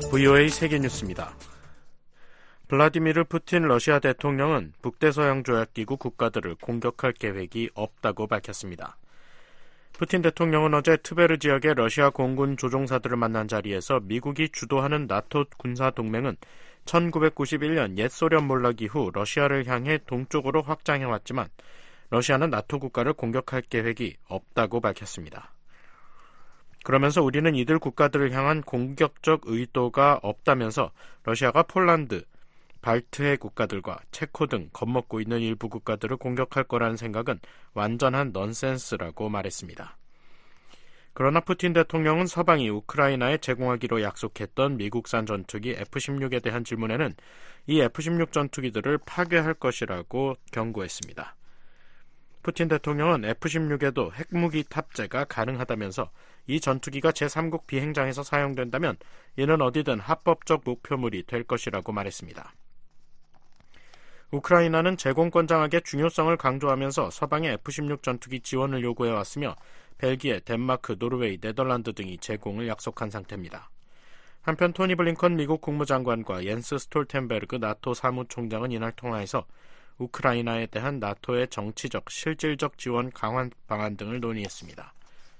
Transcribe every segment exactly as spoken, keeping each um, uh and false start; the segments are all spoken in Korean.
브이오에이 세계뉴스입니다. 블라디미르 푸틴 러시아 대통령은 북대서양조약기구 국가들을 공격할 계획이 없다고 밝혔습니다. 푸틴 대통령은 어제 트베르 지역의 러시아 공군 조종사들을 만난 자리에서 미국이 주도하는 나토 군사동맹은 천구백구십일 년 옛 소련 몰락 이후 러시아를 향해 동쪽으로 확장해왔지만 러시아는 나토 국가를 공격할 계획이 없다고 밝혔습니다. 그러면서 우리는 이들 국가들을 향한 공격적 의도가 없다면서 러시아가 폴란드, 발트해 국가들과 체코 등 겁먹고 있는 일부 국가들을 공격할 거라는 생각은 완전한 넌센스라고 말했습니다. 그러나 푸틴 대통령은 서방이 우크라이나에 제공하기로 약속했던 미국산 전투기 에프 십육에 대한 질문에는 이 에프 십육 전투기들을 파괴할 것이라고 경고했습니다. 푸틴 대통령은 에프 십육에도 핵무기 탑재가 가능하다면서 이 전투기가 제삼국 비행장에서 사용된다면 이는 어디든 합법적 목표물이 될 것이라고 말했습니다. 우크라이나는 제공권장악의 중요성을 강조하면서 서방의 에프 십육 전투기 지원을 요구해왔으며 벨기에, 덴마크, 노르웨이, 네덜란드 등이 제공을 약속한 상태입니다. 한편 토니 블링컨 미국 국무장관과 옌스 스톨텐베르그 나토 사무총장은 이날 통화에서 우크라이나에 대한 나토의 정치적, 실질적 지원 강화 방안 등을 논의했습니다.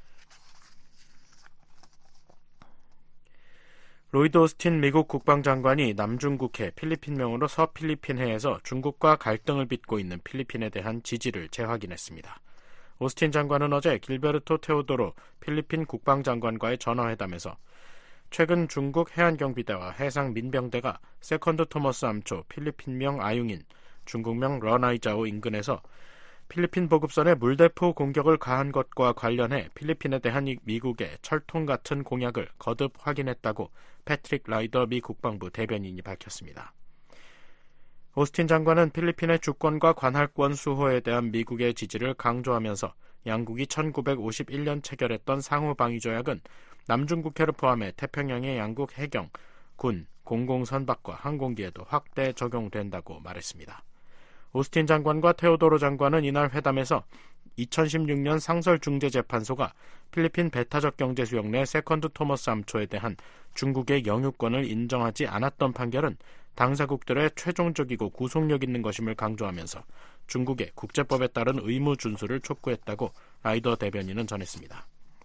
로이드 오스틴 미국 국방장관이 남중국해 필리핀명으로 서필리핀해에서 중국과 갈등을 빚고 있는 필리핀에 대한 지지를 재확인했습니다. 오스틴 장관은 어제 길베르토 테오도로 필리핀 국방장관과의 전화회담에서 최근 중국 해안경비대와 해상민병대가 세컨드 토머스 암초 필리핀명 아융인, 중국명 러나이자오 인근에서 필리핀 보급선에 물대포 공격을 가한 것과 관련해 필리핀에 대한 미국의 철통 같은 공약을 거듭 확인했다고 패트릭 라이더 미 국방부 대변인이 밝혔습니다. 오스틴 장관은 필리핀의 주권과 관할권 수호에 대한 미국의 지지를 강조하면서 양국이 천구백오십일 년 체결했던 상호방위조약은 남중국해를 포함해 태평양의 양국 해경, 군, 공공선박과 항공기에도 확대 적용된다고 말했습니다. 오스틴 장관과 테오도로 장관은 이날 회담에서 이천십육 년 상설중재재판소가 필리핀 배타적 경제수역 내 세컨드 토머스 암초에 대한 중국의 영유권을 인정하지 않았던 판결은 당사국들의 최종적이고 구속력 있는 것임을 강조하면서 중국의 국제법에 따른 의무 준수를 촉구했다고 라이더 대변인은 전했습니다.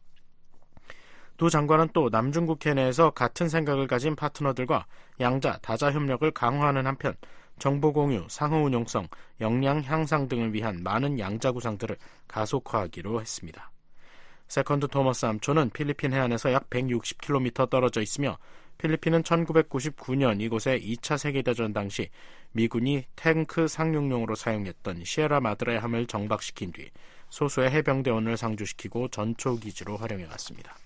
두 장관은 또 남중국해 내에서 같은 생각을 가진 파트너들과 양자, 다자 협력을 강화하는 한편 정보 공유, 상호 운용성, 역량 향상 등을 위한 많은 양자 구상들을 가속화하기로 했습니다. 세컨드 토머스 암초는 필리핀 해안에서 약 백육십 킬로미터 떨어져 있으며 필리핀은 천구백구십구 년 이곳에 이 차 세계대전 당시 미군이 탱크 상륙용으로 사용했던 시에라 마드레 함을 정박시킨 뒤 소수의 해병대원을 상주시키고 전초기지로 활용해왔습니다.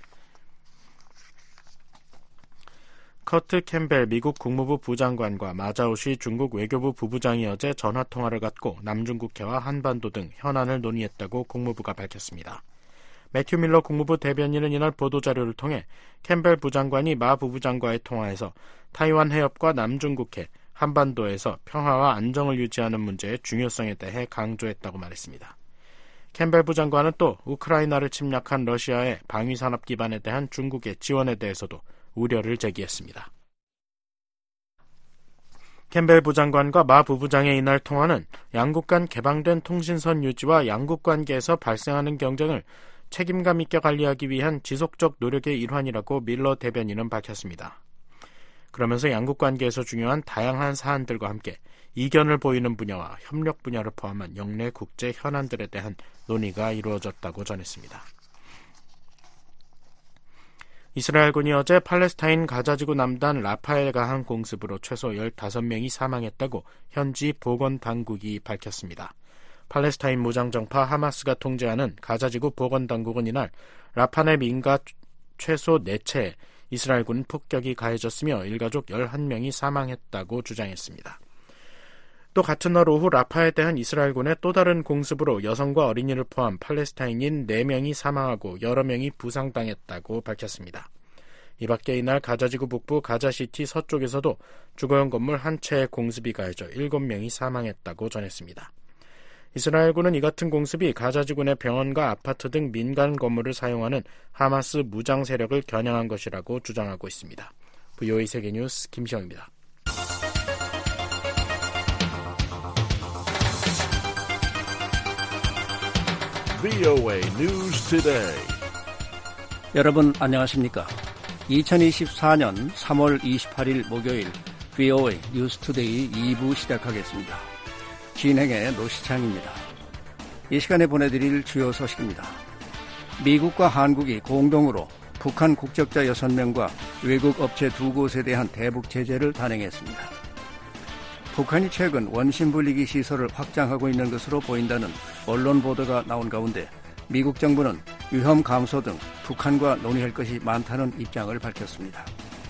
커트 캠벨 미국 국무부 부장관과 마자오시 중국 외교부 부부장이 어제 전화통화를 갖고 남중국해와 한반도 등 현안을 논의했다고 국무부가 밝혔습니다. 매튜 밀러 국무부 대변인은 이날 보도자료를 통해 캠벨 부장관이 마 부부장과의 통화에서 타이완 해협과 남중국해, 한반도에서 평화와 안정을 유지하는 문제의 중요성에 대해 강조했다고 말했습니다. 캠벨 부장관은 또 우크라이나를 침략한 러시아의 방위산업 기반에 대한 중국의 지원에 대해서도 우려를 제기했습니다. 캠벨 부장관과 마 부부장의 이날 통화는 양국 간 개방된 통신선 유지와 양국 관계에서 발생하는 경쟁을 책임감 있게 관리하기 위한 지속적 노력의 일환이라고 밀러 대변인은 밝혔습니다. 그러면서 양국 관계에서 중요한 다양한 사안들과 함께 이견을 보이는 분야와 협력 분야를 포함한 영내 국제 현안들에 대한 논의가 이루어졌다고 전했습니다. 이스라엘군이 어제 팔레스타인 가자지구 남단 라파에 가한 공습으로 최소 열다섯 명이 사망했다고 현지 보건당국이 밝혔습니다. 팔레스타인 무장정파 하마스가 통제하는 가자지구 보건당국은 이날 라파 내 민가 최소 네 채에 이스라엘군 폭격이 가해졌으며 일가족 열한 명이 사망했다고 주장했습니다. 또 같은 날 오후 라파에 대한 이스라엘군의 또 다른 공습으로 여성과 어린이를 포함 팔레스타인인 네 명이 사망하고 여러 명이 부상당했다고 밝혔습니다. 이 밖에 이날 가자지구 북부 가자시티 서쪽에서도 주거용 건물 한 채에 공습이 가해져 일곱 명이 사망했다고 전했습니다. 이스라엘군은 이 같은 공습이 가자지구 내 병원과 아파트 등 민간 건물을 사용하는 하마스 무장 세력을 겨냥한 것이라고 주장하고 있습니다. 브이오에이 세계뉴스 김시영입니다. 브이오에이 News Today. 여러분 안녕하십니까? 이천이십사년 삼월 이십팔일 목요일 브이오에이 뉴스 투데이 이 부 시작하겠습니다. 진행의 노시창입니다. 이 시간에 보내드릴 주요 소식입니다. 미국과 한국이 공동으로 북한 국적자 여섯 명과 외국 업체 두 곳에 대한 대북 제재를 단행했습니다. 북한이 최근 원심 분리기 시설을 확장하고 있는 것으로 보인다는 언론 보도가 나온 가운데 미국 정부는 위험 감소 등 북한과 논의할 것이 많다는 입장을 밝혔습니다.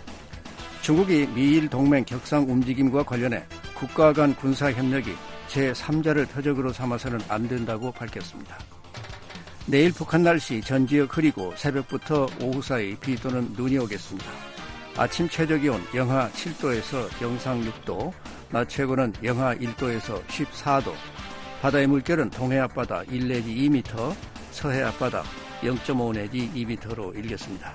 중국이 미일 동맹 격상 움직임과 관련해 국가 간 군사 협력이 제삼자를 표적으로 삼아서는 안 된다고 밝혔습니다. 내일 북한 날씨 전 지역 흐리고 새벽부터 오후 사이 비 또는 눈이 오겠습니다. 아침 최저기온 영하 칠도에서 영상 육도, 낮 최고는 영하 일도에서 십사도, 바다의 물결은 동해 앞바다 일 내지 이 미터, 서해 앞바다 영 점 오 내지 이 미터로 일겠습니다.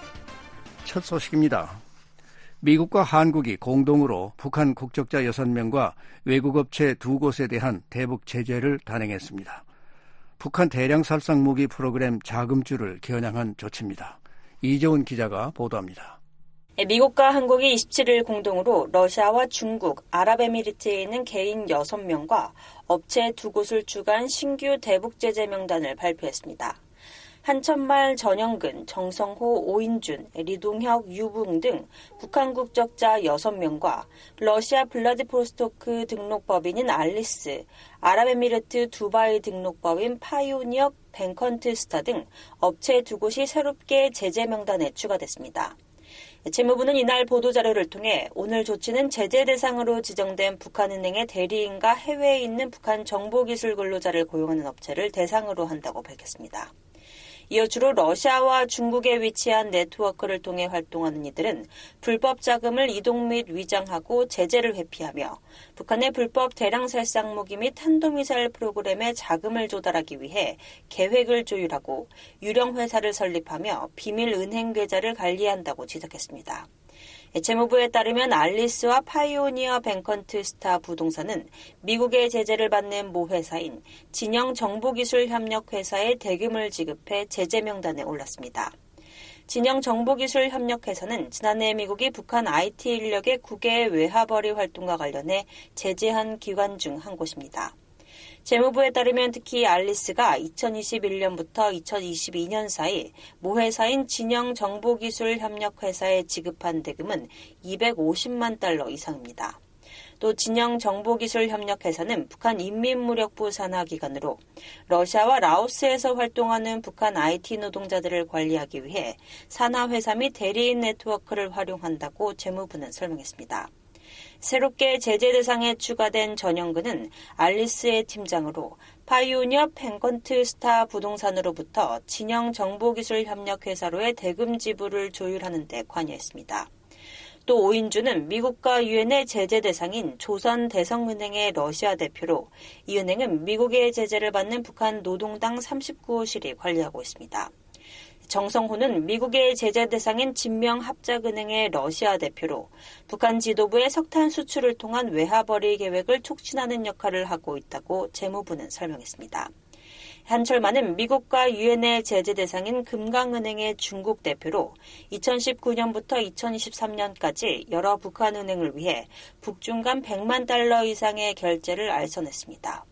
첫 소식입니다. 미국과 한국이 공동으로 북한 국적자 여섯 명과 외국 업체 두 곳에 대한 대북 제재를 단행했습니다. 북한 대량 살상 무기 프로그램 자금줄을 겨냥한 조치입니다. 이재훈 기자가 보도합니다. 미국과 한국이 이십칠일 공동으로 러시아와 중국, 아랍에미리트에 있는 개인 여섯 명과 업체 두 곳을 주관 신규 대북 제재 명단을 발표했습니다. 한천말, 전영근, 정성호, 오인준, 리동혁, 유붕 등 북한 국적자 여섯 명과 러시아 블라디보스토크 등록법인인 알리스, 아랍에미리트 두바이 등록법인 파이오니어 벤컨트스타 등 업체 두 곳이 새롭게 제재 명단에 추가됐습니다. 재무부는 이날 보도자료를 통해 오늘 조치는 제재 대상으로 지정된 북한은행의 대리인과 해외에 있는 북한 정보기술 근로자를 고용하는 업체를 대상으로 한다고 밝혔습니다. 이어 주로 러시아와 중국에 위치한 네트워크를 통해 활동하는 이들은 불법 자금을 이동 및 위장하고 제재를 회피하며 북한의 불법 대량 살상 무기 및 탄도미사일 프로그램에 자금을 조달하기 위해 계획을 조율하고 유령 회사를 설립하며 비밀 은행 계좌를 관리한다고 지적했습니다. 재무부에 따르면 알리스와 파이오니어 벤컨트스타 부동산은 미국의 제재를 받는 모회사인 진영정보기술협력회사에 대금을 지급해 제재 명단에 올랐습니다. 진영정보기술협력회사는 지난해 미국이 북한 아이티 인력의 국외 외화벌이 활동과 관련해 제재한 기관 중 한 곳입니다. 재무부에 따르면 특히 알리스가 이천이십일년부터 이천이십이년 사이 모회사인 진영정보기술협력회사에 지급한 대금은 이백오십만 달러 이상입니다. 또 진영정보기술협력회사는 북한 인민무력부 산하기관으로 러시아와 라오스에서 활동하는 북한 아이티 노동자들을 관리하기 위해 산하회사 및 대리인 네트워크를 활용한다고 재무부는 설명했습니다. 새롭게 제재 대상에 추가된 전영근은 알리스의 팀장으로 파이오니어 벤컨트스타 부동산으로부터 진영정보기술협력회사로의 대금 지불을 조율하는 데 관여했습니다. 또 오인주는 미국과 유엔의 제재 대상인 조선대성은행의 러시아 대표로 이 은행은 미국의 제재를 받는 북한 노동당 삼십구호실이 관리하고 있습니다. 정성호는 미국의 제재 대상인 진명합작은행의 러시아 대표로 북한 지도부의 석탄 수출을 통한 외화벌이 계획을 촉진하는 역할을 하고 있다고 재무부는 설명했습니다. 한철만은 미국과 유엔의 제재 대상인 금강은행의 중국 대표로 이천십구년부터 이천이십삼년까지 여러 북한 은행을 위해 북중 간 백만 달러 이상의 결제를 알선했습니다.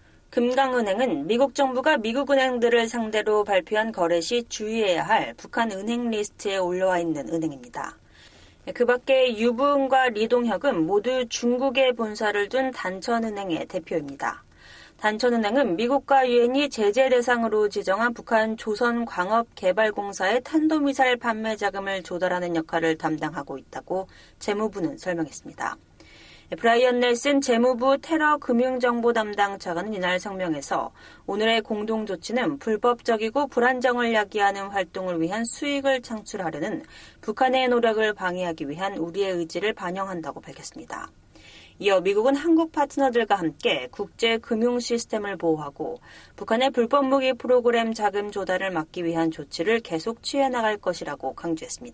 금강은행은 미국 정부가 미국 은행들을 상대로 발표한 거래 시 주의해야 할 북한 은행 리스트에 올라와 있는 은행입니다. 그 밖에 유부은과 리동혁은 모두 중국에 본사를 둔 단천은행의 대표입니다. 단천은행은 미국과 유엔이 제재 대상으로 지정한 북한 조선광업개발공사의 탄도미사일 판매 자금을 조달하는 역할을 담당하고 있다고 재무부는 설명했습니다. 브라이언 넬슨 재무부 테러 금융정보 담당 차관은 이날 성명에서 오늘의 공동조치는 불법적이고 불안정을 야기하는 활동을 위한 수익을 창출하려는 북한의 노력을 방해하기 위한 우리의 의지를 반영한다고 밝혔습니다. 이어 미국은 한국 파트너들과 함께 국제 금융 시스템을 보호하고 북한의 불법 무기 프로그램 자금 조달을 막기 위한 조치를 계속 취해 나갈 것이라고 강조했습니다.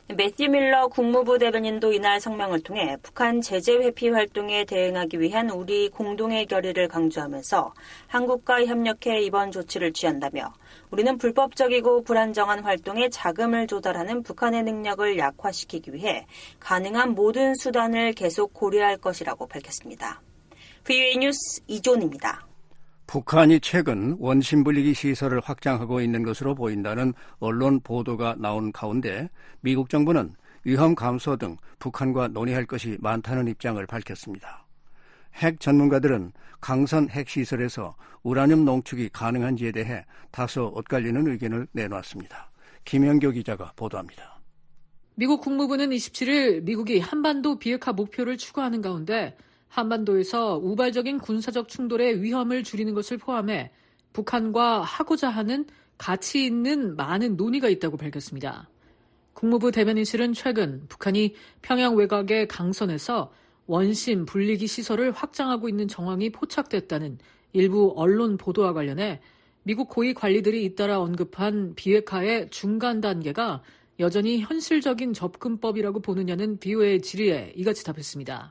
매튜 밀러 국무부 대변인도 이날 성명을 통해 북한 제재 회피 활동에 대응하기 위한 우리 공동의 결의를 강조하면서 한국과 협력해 이번 조치를 취한다며 우리는 불법적이고 불안정한 활동에 자금을 조달하는 북한의 능력을 약화시키기 위해 가능한 모든 수단을 계속 고려할 것이라고 밝혔습니다. 브이오에이 뉴스 이존입니다. 북한이 최근 원심불리기 시설을 확장하고 있는 것으로 보인다는 언론 보도가 나온 가운데 미국 정부는 위험 감소 등 북한과 논의할 것이 많다는 입장을 밝혔습니다. 핵 전문가들은 강선 핵시설에서 우라늄 농축이 가능한지에 대해 다소 엇갈리는 의견을 내놓았습니다. 김영교 기자가 보도합니다. 미국 국무부는 이십칠일 미국이 한반도 비핵화 목표를 추구하는 가운데 한반도에서 우발적인 군사적 충돌의 위험을 줄이는 것을 포함해 북한과 하고자 하는 가치 있는 많은 논의가 있다고 밝혔습니다. 국무부 대변인실은 최근 북한이 평양 외곽의 강선에서 원심 분리기 시설을 확장하고 있는 정황이 포착됐다는 일부 언론 보도와 관련해 미국 고위 관리들이 잇따라 언급한 비핵화의 중간 단계가 여전히 현실적인 접근법이라고 보느냐는 비오에이 질의에 이같이 답했습니다.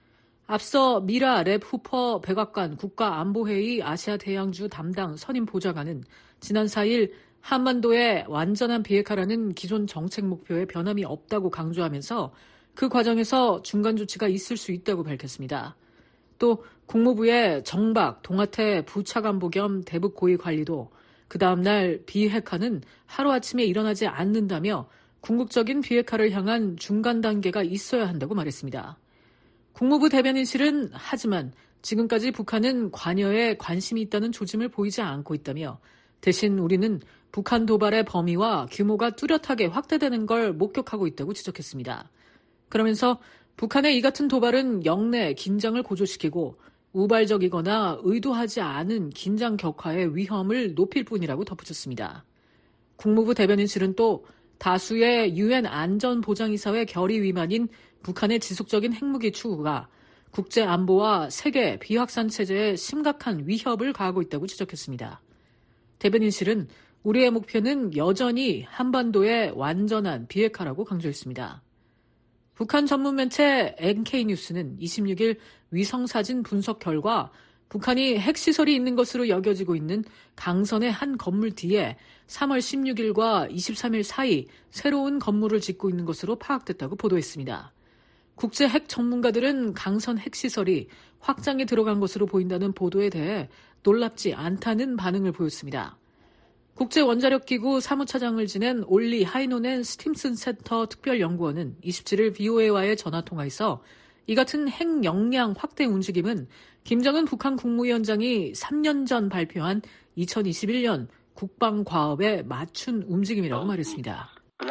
앞서 미라 랩 후퍼 백악관 국가안보회의 아시아대양주 담당 선임 보좌관은 지난 사일 한반도의 완전한 비핵화라는 기존 정책 목표에 변함이 없다고 강조하면서 그 과정에서 중간 조치가 있을 수 있다고 밝혔습니다. 또 국무부의 정박, 동아태 부차관보 겸 대북 고위 관리도 그 다음날 비핵화는 하루아침에 일어나지 않는다며 궁극적인 비핵화를 향한 중간 단계가 있어야 한다고 말했습니다. 국무부 대변인실은 하지만 지금까지 북한은 관여에 관심이 있다는 조짐을 보이지 않고 있다며 대신 우리는 북한 도발의 범위와 규모가 뚜렷하게 확대되는 걸 목격하고 있다고 지적했습니다. 그러면서 북한의 이 같은 도발은 영내 긴장을 고조시키고 우발적이거나 의도하지 않은 긴장 격화의 위험을 높일 뿐이라고 덧붙였습니다. 국무부 대변인실은 또 다수의 유엔 안전보장이사회 결의 위반인 북한의 지속적인 핵무기 추구가 국제안보와 세계 비확산 체제에 심각한 위협을 가하고 있다고 지적했습니다. 대변인실은 우리의 목표는 여전히 한반도의 완전한 비핵화라고 강조했습니다. 북한 전문 매체 엔케이뉴스는 이십육일 위성사진 분석 결과 북한이 핵시설이 있는 것으로 여겨지고 있는 강선의 한 건물 뒤에 삼월 십육일과 이십삼일 사이 새로운 건물을 짓고 있는 것으로 파악됐다고 보도했습니다. 국제 핵 전문가들은 강선 핵시설이 확장에 들어간 것으로 보인다는 보도에 대해 놀랍지 않다는 반응을 보였습니다. 국제원자력기구 사무차장을 지낸 올리 하이노넨 스팀슨 센터 특별연구원은 이십칠일 비오에이와의 전화통화에서 이 같은 핵 역량 확대 움직임은 김정은 북한 국무위원장이 삼 년 전 발표한 이천이십일년 국방과업에 맞춘 움직임이라고 말했습니다.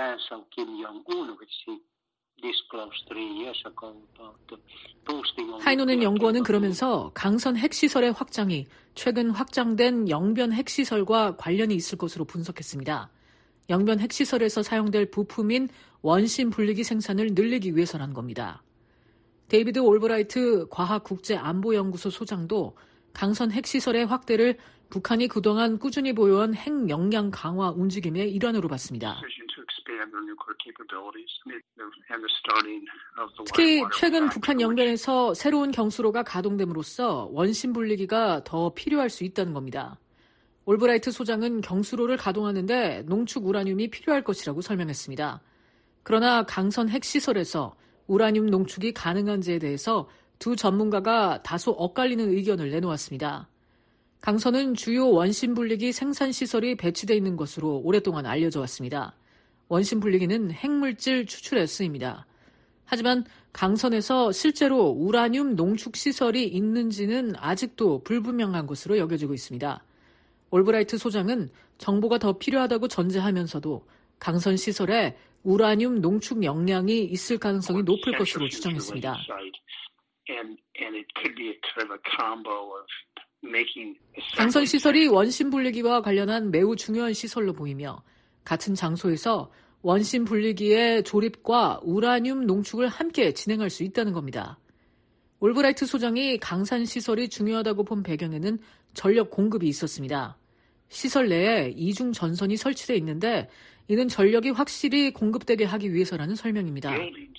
하이노넨 연구원은 그러면서 강선 핵시설의 확장이 최근 확장된 영변 핵시설과 관련이 있을 것으로 분석했습니다. 영변 핵시설에서 사용될 부품인 원심 분리기 생산을 늘리기 위해서라는 겁니다. 데이비드 올브라이트 과학국제안보연구소 소장도 강선 핵시설의 확대를 북한이 그동안 꾸준히 보여온 핵 역량 강화 움직임의 일환으로 봤습니다. 특히 최근 북한 영변에서 새로운 경수로가 가동됨으로써 원심 분리기가 더 필요할 수 있다는 겁니다. 올브라이트 소장은 경수로를 가동하는데 농축 우라늄이 필요할 것이라고 설명했습니다. 그러나 강선 핵시설에서 우라늄 농축이 가능한지에 대해서 두 전문가가 다소 엇갈리는 의견을 내놓았습니다. 강선은 주요 원심 분리기 생산 시설이 배치되어 있는 것으로 오랫동안 알려져 왔습니다. 원심 분리기는 핵물질 추출에 쓰입니다. 하지만 강선에서 실제로 우라늄 농축 시설이 있는지는 아직도 불분명한 것으로 여겨지고 있습니다. 올브라이트 소장은 정보가 더 필요하다고 전제하면서도 강선 시설에 우라늄 농축 역량이 있을 가능성이 높을 것으로 추정했습니다. 강선 시설이 원심 분리기와 관련한 매우 중요한 시설로 보이며 같은 장소에서 원심 분리기의 조립과 우라늄 농축을 함께 진행할 수 있다는 겁니다. 올브라이트 소장이 강산 시설이 중요하다고 본 배경에는 전력 공급이 있었습니다. 시설 내에 이중 전선이 설치되어 있는데 이는 전력이 확실히 공급되게 하기 위해서라는 설명입니다.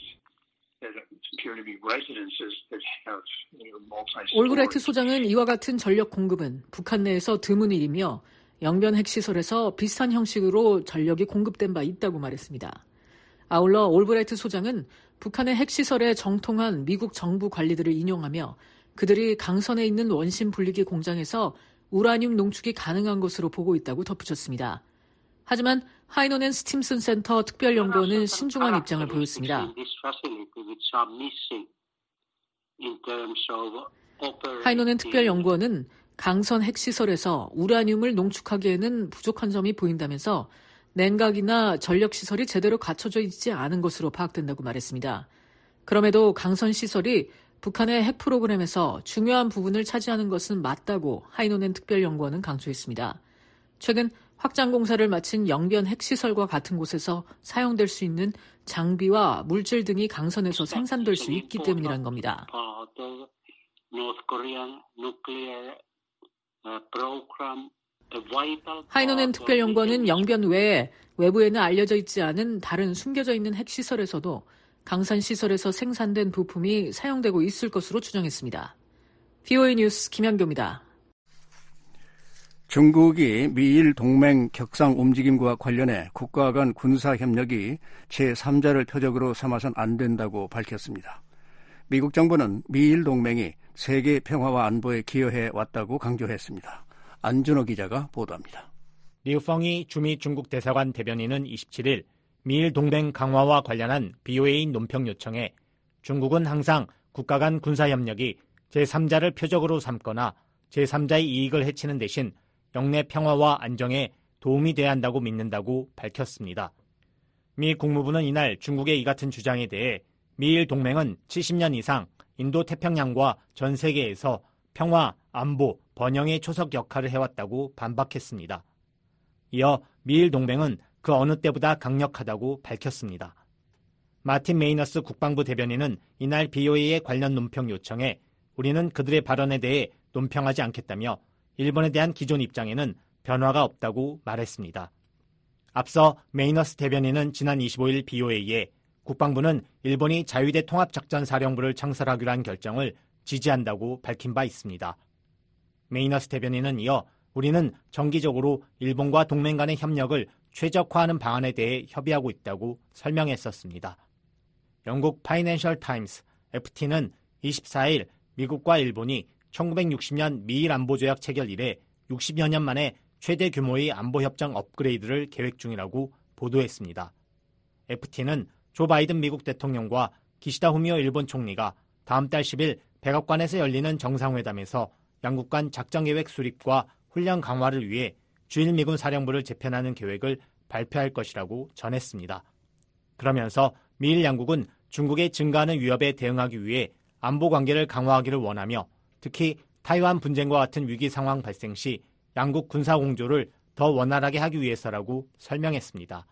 올브라이트 소장은 이와 같은 전력 공급은 북한 내에서 드문 일이며 영변 핵시설에서 비슷한 형식으로 전력이 공급된 바 있다고 말했습니다. 아울러 올브라이트 소장은 북한의 핵시설에 정통한 미국 정부 관리들을 인용하며 그들이 강선에 있는 원심 분리기 공장에서 우라늄 농축이 가능한 것으로 보고 있다고 덧붙였습니다. 하지만 하이노넨 스팀슨 센터 특별연구원은 신중한 입장을 보였습니다. 하이노넨 특별연구원은 강선 핵시설에서 우라늄을 농축하기에는 부족한 점이 보인다면서 냉각이나 전력시설이 제대로 갖춰져 있지 않은 것으로 파악된다고 말했습니다. 그럼에도 강선 시설이 북한의 핵 프로그램에서 중요한 부분을 차지하는 것은 맞다고 하이노넨 특별연구원은 강조했습니다. 최근 확장 공사를 마친 영변 핵시설과 같은 곳에서 사용될 수 있는 장비와 물질 등이 강선에서 생산될 수 있기 때문이란 겁니다. 하이노넨 특별연구원은 영변 외에 외부에는 알려져 있지 않은 다른 숨겨져 있는 핵시설에서도 강산시설에서 생산된 부품이 사용되고 있을 것으로 추정했습니다. 브이오에이 뉴스 김현교입니다. 중국이 미일 동맹 격상 움직임과 관련해 국가 간 군사협력이 제삼자를 표적으로 삼아선 안 된다고 밝혔습니다. 미국 정부는 미일 동맹이 세계 평화와 안보에 기여해 왔다고 강조했습니다. 안준호 기자가 보도합니다. 리우펑이 주미 중국 대사관 대변인은 이십칠일 미일 동맹 강화와 관련한 브이오에이 논평 요청에 중국은 항상 국가 간 군사협력이 제삼자를 표적으로 삼거나 제삼자의 이익을 해치는 대신 영내 평화와 안정에 도움이 돼야 한다고 믿는다고 밝혔습니다. 미 국무부는 이날 중국의 이 같은 주장에 대해 미일 동맹은 칠십 년 이상 인도 태평양과 전 세계에서 평화, 안보, 번영의 초석 역할을 해왔다고 반박했습니다. 이어 미일 동맹은 그 어느 때보다 강력하다고 밝혔습니다. 마틴 메이너스 국방부 대변인은 이날 브이오에이의 관련 논평 요청에 우리는 그들의 발언에 대해 논평하지 않겠다며 일본에 대한 기존 입장에는 변화가 없다고 말했습니다. 앞서 메이너스 대변인은 지난 이십오일 브이오에이에 국방부는 일본이 자유대 통합작전사령부를 창설하기로 한 결정을 지지한다고 밝힌 바 있습니다. 메이너스 대변인은 이어 우리는 정기적으로 일본과 동맹 간의 협력을 최적화하는 방안에 대해 협의하고 있다고 설명했었습니다. 영국 파이낸셜 타임스 에프티는 이십사일 미국과 일본이 천구백육십 년 미일 안보조약 체결 이래 육십여 년 만에 최대 규모의 안보협정 업그레이드를 계획 중이라고 보도했습니다. 에프티는 조 바이든 미국 대통령과 기시다 후미오 일본 총리가 다음 달 십일 백악관에서 열리는 정상회담에서 양국 간 작전계획 수립과 훈련 강화를 위해 주일미군 사령부를 재편하는 계획을 발표할 것이라고 전했습니다. 그러면서 미일 양국은 중국의 증가하는 위협에 대응하기 위해 안보 관계를 강화하기를 원하며 특히 타이완 분쟁과 같은 위기 상황 발생 시 양국 군사 공조를 더 원활하게 하기 위해서라고 설명했습니다.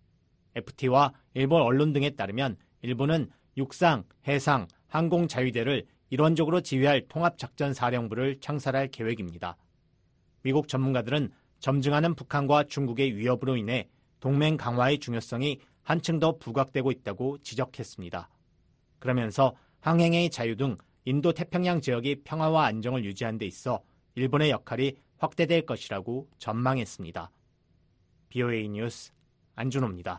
에프티와 일본 언론 등에 따르면 일본은 육상, 해상, 항공 자위대를 일원적으로 지휘할 통합작전사령부를 창설할 계획입니다. 미국 전문가들은 점증하는 북한과 중국의 위협으로 인해 동맹 강화의 중요성이 한층 더 부각되고 있다고 지적했습니다. 그러면서 항행의 자유 등 인도 태평양 지역의 평화와 안정을 유지하는 데 있어 일본의 역할이 확대될 것이라고 전망했습니다. 브이오에이 뉴스 안준호입니다.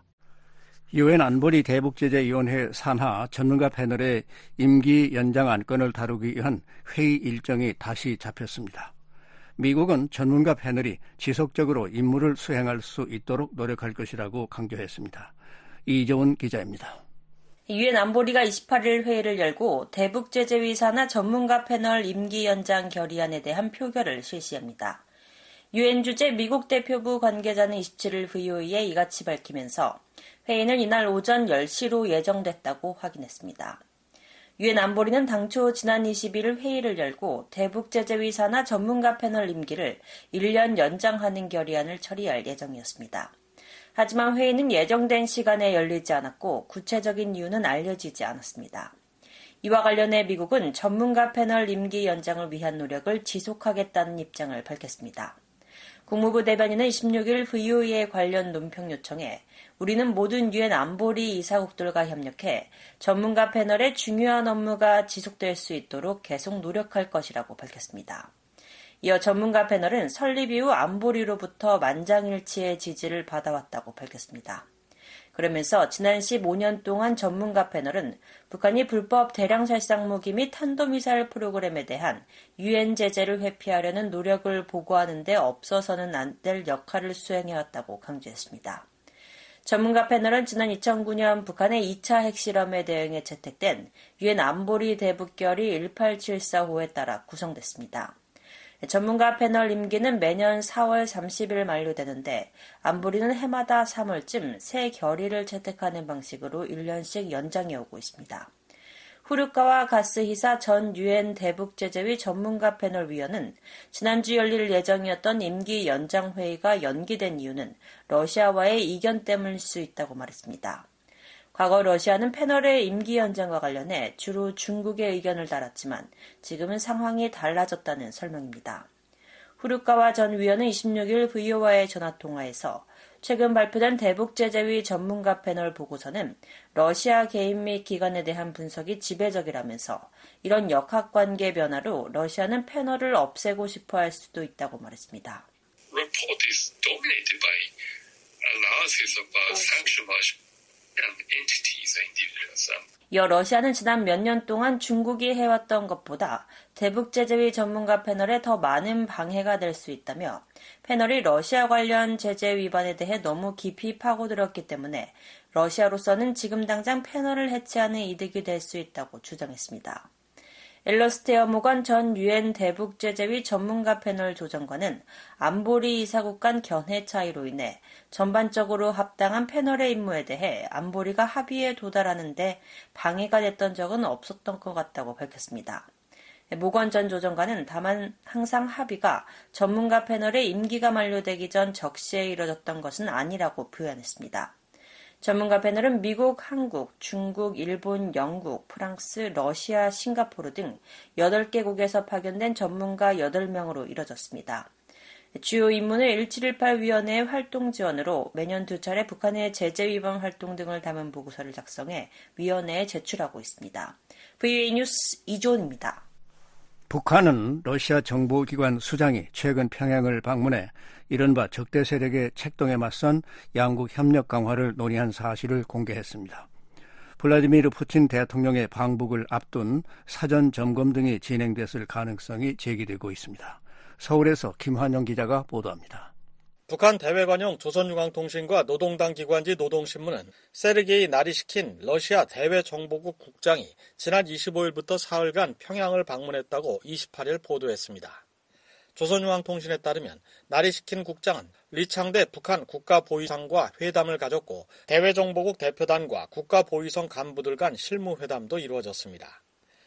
유엔 안보리 대북제재위원회 산하 전문가 패널의 임기 연장 안건을 다루기 위한 회의 일정이 다시 잡혔습니다. 미국은 전문가 패널이 지속적으로 임무를 수행할 수 있도록 노력할 것이라고 강조했습니다. 이재훈 기자입니다. 유엔 안보리가 이십팔일 회의를 열고 대북제재위 산하 전문가 패널 임기 연장 결의안에 대한 표결을 실시합니다. 유엔 주재 미국 대표부 관계자는 이십칠일 브이오에이에 이같이 밝히면서 회의는 이날 오전 열 시로 예정됐다고 확인했습니다. 유엔 안보리는 당초 지난 이십일일 회의를 열고 대북제재위 산하 전문가 패널 임기를 일 년 연장하는 결의안을 처리할 예정이었습니다. 하지만 회의는 예정된 시간에 열리지 않았고 구체적인 이유는 알려지지 않았습니다. 이와 관련해 미국은 전문가 패널 임기 연장을 위한 노력을 지속하겠다는 입장을 밝혔습니다. 국무부 대변인은 이십육 일 브이오에이의 관련 논평 요청에 우리는 모든 유엔 안보리 이사국들과 협력해 전문가 패널의 중요한 업무가 지속될 수 있도록 계속 노력할 것이라고 밝혔습니다. 이어 전문가 패널은 설립 이후 안보리로부터 만장일치의 지지를 받아왔다고 밝혔습니다. 그러면서 지난 십오 년 동안 전문가 패널은 북한이 불법 대량 살상 무기 및 탄도미사일 프로그램에 대한 유엔 제재를 회피하려는 노력을 보고하는 데 없어서는 안 될 역할을 수행해왔다고 강조했습니다. 전문가 패널은 지난 이천구 년 북한의 이 차 핵실험에 대응해 채택된 유엔 안보리 대북결의 일팔칠사 호에 따라 구성됐습니다. 전문가 패널 임기는 매년 사월 삼십일 만료되는데 안보리는 해마다 삼월쯤 새 결의를 채택하는 방식으로 일 년씩 연장해 오고 있습니다. 후르카와 가스히사 전 유엔 대북제재위 전문가 패널 위원은 지난주 열릴 예정이었던 임기 연장 회의가 연기된 이유는 러시아와의 이견 때문일 수 있다고 말했습니다. 과거 러시아는 패널의 임기 연장과 관련해 주로 중국의 의견을 달았지만 지금은 상황이 달라졌다는 설명입니다. 후르카와 전 위원은 이십육 일 브이오에이와의 전화통화에서 최근 발표된 대북제재위 전문가 패널 보고서는 러시아 개인 및 기관에 대한 분석이 지배적이라면서 이런 역학관계 변화로 러시아는 패널을 없애고 싶어 할 수도 있다고 말했습니다. Report is dominated by analysis of uh, sanction entities and individuals. 이어 러시아는 지난 몇 년 동안 중국이 해왔던 것보다 대북제재위 전문가 패널에 더 많은 방해가 될 수 있다며 패널이 러시아 관련 제재 위반에 대해 너무 깊이 파고들었기 때문에 러시아로서는 지금 당장 패널을 해체하는 이득이 될 수 있다고 주장했습니다. 엘러스테어 모건 전 유엔 대북제재위 전문가 패널 조정관은 안보리 이사국 간 견해 차이로 인해 전반적으로 합당한 패널의 임무에 대해 안보리가 합의에 도달하는 데 방해가 됐던 적은 없었던 것 같다고 밝혔습니다. 모건 전 조정관은 다만 항상 합의가 전문가 패널의 임기가 만료되기 전 적시에 이뤄졌던 것은 아니라고 표현했습니다. 전문가 패널은 미국, 한국, 중국, 일본, 영국, 프랑스, 러시아, 싱가포르 등 여덟 개국에서 파견된 전문가 여덟 명으로 이뤄졌습니다. 주요 임무는 일칠일팔 위원회의 활동 지원으로 매년 두 차례 북한의 제재 위반 활동 등을 담은 보고서를 작성해 위원회에 제출하고 있습니다. 브이오에이 뉴스 이조은입니다. 북한은 러시아 정보기관 수장이 최근 평양을 방문해 이른바 적대 세력의 책동에 맞선 양국 협력 강화를 논의한 사실을 공개했습니다. 블라디미르 푸틴 대통령의 방북을 앞둔 사전 점검 등이 진행됐을 가능성이 제기되고 있습니다. 서울에서 김환영 기자가 보도합니다. 북한 대외관용 조선중앙통신과 노동당 기관지 노동신문은 세르게이 나리시킨 러시아 대외정보국 국장이 지난 이십오일부터 사흘간 평양을 방문했다고 이십팔일 보도했습니다. 조선중앙통신에 따르면 나리시킨 국장은 리창대 북한 국가보위상과 회담을 가졌고 대외정보국 대표단과 국가보위성 간부들 간 실무회담도 이루어졌습니다.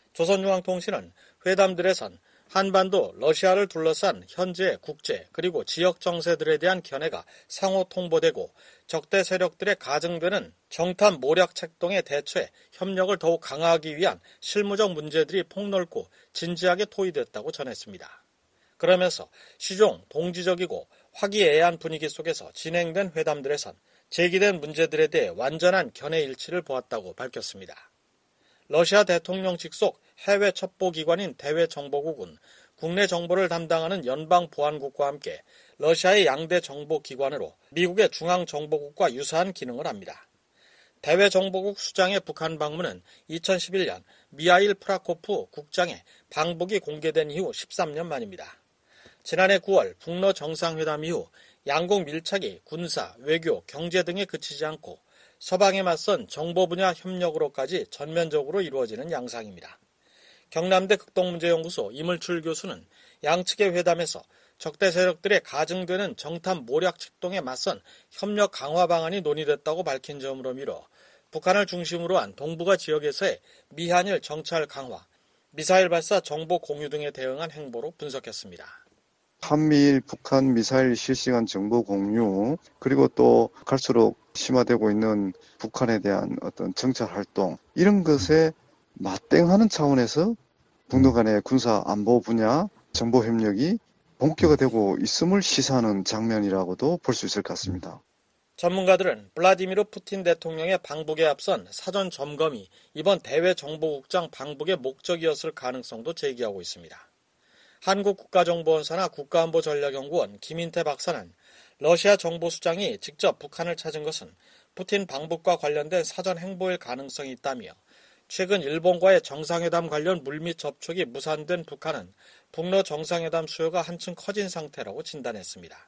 조선중앙통신은 회담들에선 한반도 러시아를 둘러싼 현재 국제 그리고 지역 정세들에 대한 견해가 상호 통보되고 적대 세력들의 가증되는 정탐 모략 책동에 대처해 협력을 더욱 강화하기 위한 실무적 문제들이 폭넓고 진지하게 토의됐다고 전했습니다. 그러면서 시종 동지적이고 화기애애한 분위기 속에서 진행된 회담들에선 제기된 문제들에 대해 완전한 견해 일치를 보았다고 밝혔습니다. 러시아 대통령 직속 해외 첩보기관인 대외정보국은 국내 정보를 담당하는 연방보안국과 함께 러시아의 양대 정보기관으로 미국의 중앙정보국과 유사한 기능을 합니다. 대외정보국 수장의 북한 방문은 이천십일년 미하일 프라코프 국장의 방북이 공개된 이후 십삼 년 만입니다. 지난해 구월 북러 정상회담 이후 양국 밀착이 군사, 외교, 경제 등에 그치지 않고 서방에 맞선 정보 분야 협력으로까지 전면적으로 이루어지는 양상입니다. 경남대 극동문제연구소 이물출 교수는 양측의 회담에서 적대 세력들의 가증되는 정탐 모략 책동에 맞선 협력 강화 방안이 논의됐다고 밝힌 점으로 미뤄 북한을 중심으로 한 동북아 지역에서의 미한일 정찰 강화, 미사일 발사 정보 공유 등에 대응한 행보로 분석했습니다. 한미일 북한 미사일 실시간 정보 공유, 그리고 또 갈수록 심화되고 있는 북한에 대한 어떤 정찰 활동, 이런 것에 맞대응하는 차원에서 북러 간의 군사 안보 분야 정보 협력이 본격화되고 있음을 시사하는 장면이라고도 볼 수 있을 것 같습니다. 전문가들은 블라디미르 푸틴 대통령의 방북에 앞선 사전 점검이 이번 대외 정보국장 방북의 목적이었을 가능성도 제기하고 있습니다. 한국국가정보원사나 국가안보전략연구원 김인태 박사는 러시아 정보수장이 직접 북한을 찾은 것은 푸틴 방북과 관련된 사전 행보일 가능성이 있다며 최근 일본과의 정상회담 관련 물밑 접촉이 무산된 북한은 북러 정상회담 수요가 한층 커진 상태라고 진단했습니다.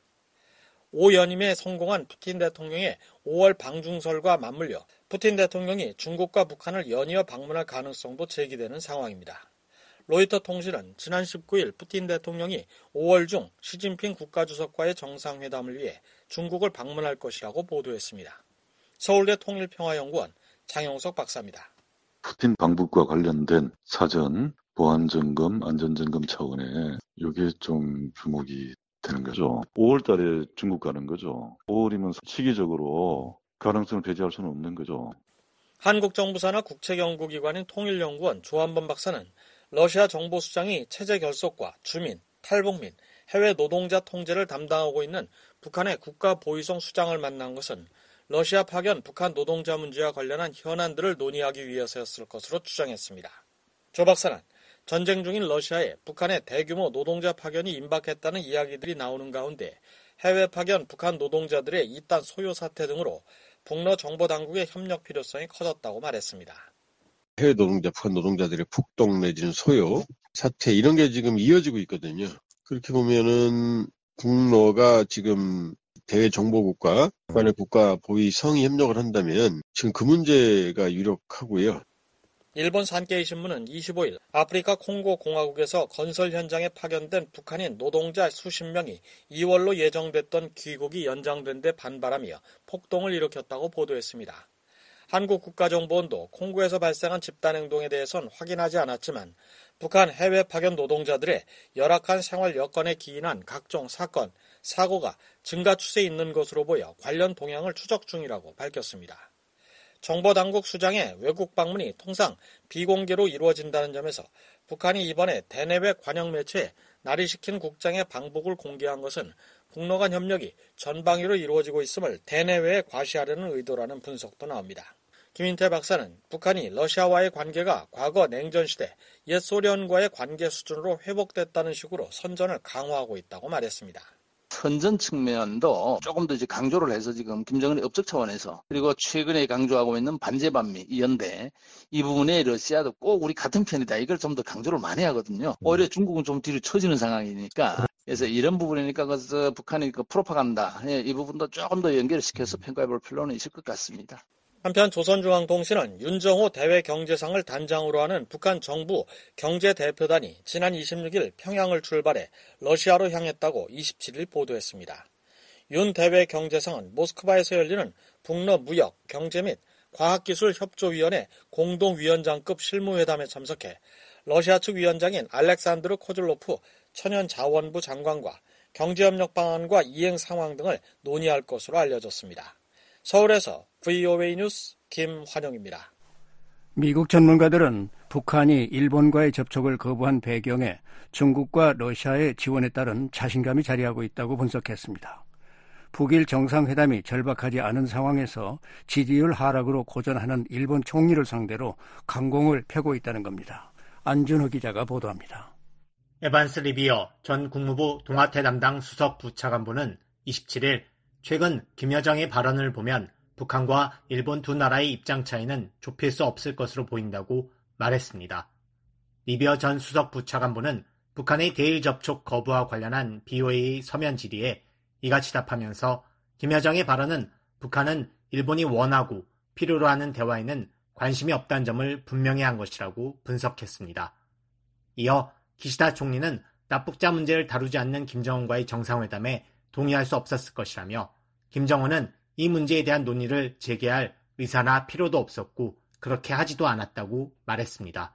오 연임에 성공한 푸틴 대통령의 오월 방중설과 맞물려 푸틴 대통령이 중국과 북한을 연이어 방문할 가능성도 제기되는 상황입니다. 로이터 통신은 지난 십구일 푸틴 대통령이 오월 중 시진핑 국가주석과의 정상회담을 위해 중국을 방문할 것이라고 보도했습니다. 서울대 통일평화연구원 장영석 박사입니다. 푸틴 방북과 관련된 사전 보안점검, 안전점검 차원에 이게 좀 주목이 되는 거죠. 오월 달에 중국 가는 거죠. 오월이면 시기적으로 가능성을 배제할 수는 없는 거죠. 한국 정부사나 국책연구기관인 통일연구원 조한범 박사는 러시아 정보수장이 체제 결속과 주민, 탈북민, 해외 노동자 통제를 담당하고 있는 북한의 국가보위성 수장을 만난 것은 러시아 파견 북한 노동자 문제와 관련한 현안들을 논의하기 위해서였을 것으로 추정했습니다. 조 박사는 전쟁 중인 러시아에 북한의 대규모 노동자 파견이 임박했다는 이야기들이 나오는 가운데 해외 파견 북한 노동자들의 이딴 소요 사태 등으로 북러 정보당국의 협력 필요성이 커졌다고 말했습니다. 해외 노동자, 북한 노동자들의 북동 내지는 소요 사태 이런 게 지금 이어지고 있거든요. 그렇게 보면은 북러가 지금 대정보국과 북한의 국가 보위성이 협력을 한다면 지금 그 문제가 유력하고요. 일본 산케이 신문은 이십오일 아프리카 콩고 공화국에서 건설 현장에 파견된 북한인 노동자 수십 명이 이월로 예정됐던 귀국이 연장된 데 반발하며 폭동을 일으켰다고 보도했습니다. 한국국가정보원도 콩고에서 발생한 집단행동에 대해선 확인하지 않았지만 북한 해외 파견 노동자들의 열악한 생활 여건에 기인한 각종 사건, 사고가 증가 추세에 있는 것으로 보여 관련 동향을 추적 중이라고 밝혔습니다. 정보당국 수장의 외국 방문이 통상 비공개로 이루어진다는 점에서 북한이 이번에 대내외 관영 매체에 나리시킨 국장의 방북을 공개한 것은 북러 간 협력이 전방위로 이루어지고 있음을 대내외에 과시하려는 의도라는 분석도 나옵니다. 김인태 박사는 북한이 러시아와의 관계가 과거 냉전시대 옛 소련과의 관계 수준으로 회복됐다는 식으로 선전을 강화하고 있다고 말했습니다. 선전 측면도 조금 더 이제 강조를 해서 지금 김정은의 업적 차원에서 그리고 최근에 강조하고 있는 반제반미 이 연대 이 부분에 러시아도 꼭 우리 같은 편이다 이걸 좀 더 강조를 많이 하거든요. 오히려 중국은 좀 뒤로 처지는 상황이니까 그래서 이런 부분이니까 그 북한의 그 프로파간다 이 부분도 조금 더 연결시켜서 평가해 볼 필요는 있을 것 같습니다. 한편 조선중앙통신은 윤정호 대외경제상을 단장으로 하는 북한 정부 경제대표단이 지난 이십육일 평양을 출발해 러시아로 향했다고 이십칠일 보도했습니다. 윤 대외경제상은 모스크바에서 열리는 북러 무역, 경제 및 과학기술협조위원회 공동위원장급 실무회담에 참석해 러시아 측 위원장인 알렉산드르 코즐로프 천연자원부 장관과 경제협력 방안과 이행 상황 등을 논의할 것으로 알려졌습니다. 서울에서 브이오에이 뉴스 김환영입니다. 미국 전문가들은 북한이 일본과의 접촉을 거부한 배경에 중국과 러시아의 지원에 따른 자신감이 자리하고 있다고 분석했습니다. 북일 정상회담이 절박하지 않은 상황에서 지지율 하락으로 고전하는 일본 총리를 상대로 강공을 펴고 있다는 겁니다. 안준호 기자가 보도합니다. 에반스 리비어 전 국무부 동아태 담당 수석 부차관보는 이십칠일 최근 김여정의 발언을 보면 북한과 일본 두 나라의 입장 차이는 좁힐 수 없을 것으로 보인다고 말했습니다. 리비어 전 수석 부차관보는 북한의 대일 접촉 거부와 관련한 비오에이 서면 질의에 이같이 답하면서 김여정의 발언은 북한은 일본이 원하고 필요로 하는 대화에는 관심이 없다는 점을 분명히 한 것이라고 분석했습니다. 이어 기시다 총리는 납북자 문제를 다루지 않는 김정은과의 정상회담에 동의할 수 없었을 것이라며 김정은은 이 문제에 대한 논의를 재개할 의사나 필요도 없었고 그렇게 하지도 않았다고 말했습니다.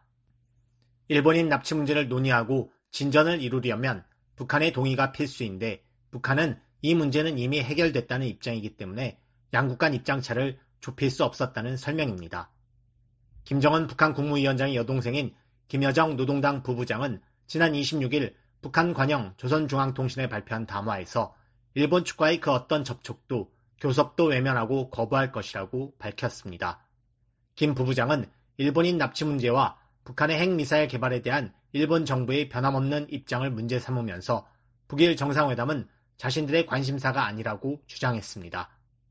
일본인 납치 문제를 논의하고 진전을 이루려면 북한의 동의가 필수인데 북한은 이 문제는 이미 해결됐다는 입장이기 때문에 양국 간 입장차를 좁힐 수 없었다는 설명입니다. 김정은 북한 국무위원장의 여동생인 김여정 노동당 부부장은 지난 이십육일 북한 관영 조선중앙통신에 발표한 담화에서 일본 측과의 그 어떤 접촉도 교섭도 외면하고 거부할 것이라고 밝혔습니다. 김 부부장은 일본인 납치 문제와 북한의 핵미사일 개발에 대한 일본 정부의 변함없는 입장을 문제 삼으면서 북일 정상회담은 자신들의 관심사가 아니라고 주장했습니다.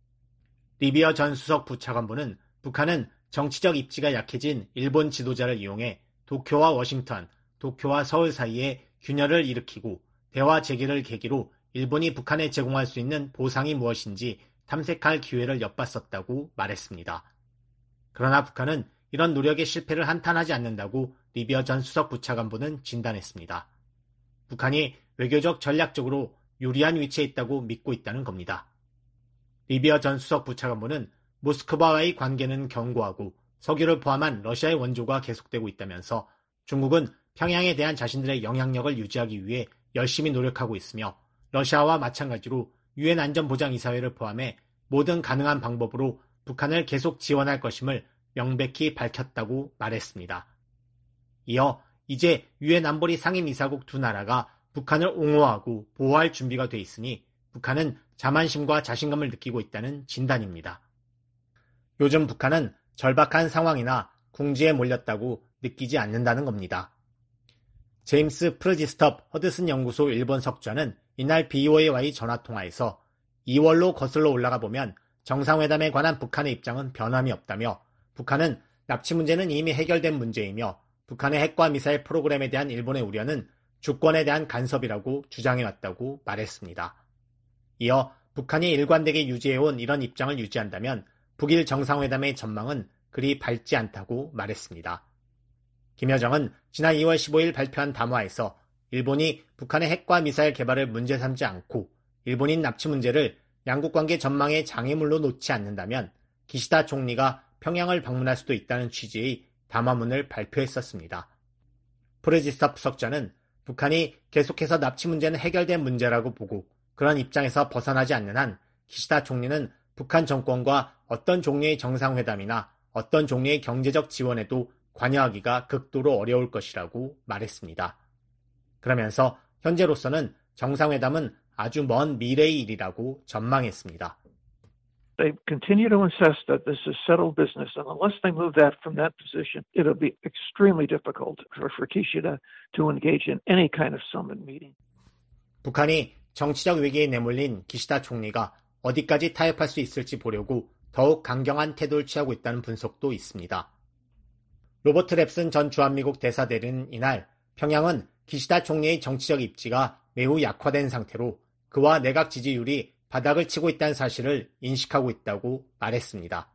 리비어 전 수석 부차관보는 북한은 정치적 입지가 약해진 일본 지도자를 이용해 도쿄와 워싱턴, 도쿄와 서울 사이에 균열을 일으키고 대화 재개를 계기로 일본이 북한에 제공할 수 있는 보상이 무엇인지 탐색할 기회를 엿봤었다고 말했습니다. 그러나 북한은 이런 노력의 실패를 한탄하지 않는다고 리비어 전 수석 부차관보는 진단했습니다. 북한이 외교적 전략적으로 유리한 위치에 있다고 믿고 있다는 겁니다. 리비어 전 수석 부차관보는 모스크바와의 관계는 견고하고 석유를 포함한 러시아의 원조가 계속되고 있다면서 중국은 평양에 대한 자신들의 영향력을 유지하기 위해 열심히 노력하고 있으며 러시아와 마찬가지로 유엔 안전보장이사회를 포함해 모든 가능한 방법으로 북한을 계속 지원할 것임을 명백히 밝혔다고 말했습니다. 이어 이제 유엔 안보리 상임이사국 두 나라가 북한을 옹호하고 보호할 준비가 돼 있으니 북한은 자만심과 자신감을 느끼고 있다는 진단입니다. 요즘 북한은 절박한 상황이나 궁지에 몰렸다고 느끼지 않는다는 겁니다. 제임스 프르지스톱 허드슨 연구소 일본 석좌는 이날 비오에이와의 전화통화에서 이월로 거슬러 올라가 보면 정상회담에 관한 북한의 입장은 변함이 없다며 북한은 납치 문제는 이미 해결된 문제이며 북한의 핵과 미사일 프로그램에 대한 일본의 우려는 주권에 대한 간섭이라고 주장해왔다고 말했습니다. 이어 북한이 일관되게 유지해온 이런 입장을 유지한다면 북일 정상회담의 전망은 그리 밝지 않다고 말했습니다. 김여정은 지난 이월 십오일 발표한 담화에서 일본이 북한의 핵과 미사일 개발을 문제 삼지 않고 일본인 납치 문제를 양국관계 전망의 장애물로 놓지 않는다면 기시다 총리가 평양을 방문할 수도 있다는 취지의 담화문을 발표했었습니다. 프르지스톱 석좌는 북한이 계속해서 납치 문제는 해결된 문제라고 보고 그런 입장에서 벗어나지 않는 한 기시다 총리는 북한 정권과 어떤 종류의 정상회담이나 어떤 종류의 경제적 지원에도 관여하기가 극도로 어려울 것이라고 말했습니다. 그러면서 현재로서는 정상회담은 아주 먼 미래의 일이라고 전망했습니다. They continue to insist that this is settled business, and unless they move that from that position, it'll be extremely difficult for, for Kishida to engage in any kind of summit meeting. 북한이 정치적 위기에 내몰린 기시다 총리가 어디까지 타협할 수 있을지 보려고 더욱 강경한 태도를 취하고 있다는 분석도 있습니다. 로버트 랩슨 전 주한미국 대사대리는 이날 평양은 기시다 총리의 정치적 입지가 매우 약화된 상태로 그와 내각 지지율이 바닥을 치고 있다는 사실을 인식하고 있다고 말했습니다.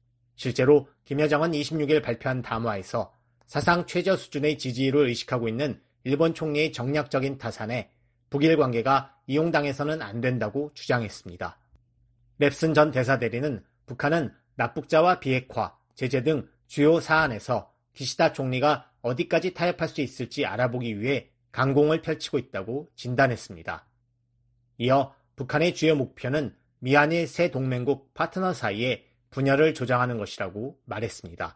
실제로 김여정은 이십육일 발표한 담화에서 사상 최저 수준의 지지율을 의식하고 있는 일본 총리의 정략적인 타산에 북일 관계가 이용당해서는 안 된다고 주장했습니다. 랩슨 전 대사대리는 북한은 납북자와 비핵화, 제재 등 주요 사안에서 기시다 총리가 어디까지 타협할 수 있을지 알아보기 위해 강공을 펼치고 있다고 진단했습니다. 이어 북한의 주요 목표는 미한일 새 동맹국 파트너 사이에 분열을 조장하는 것이라고 말했습니다.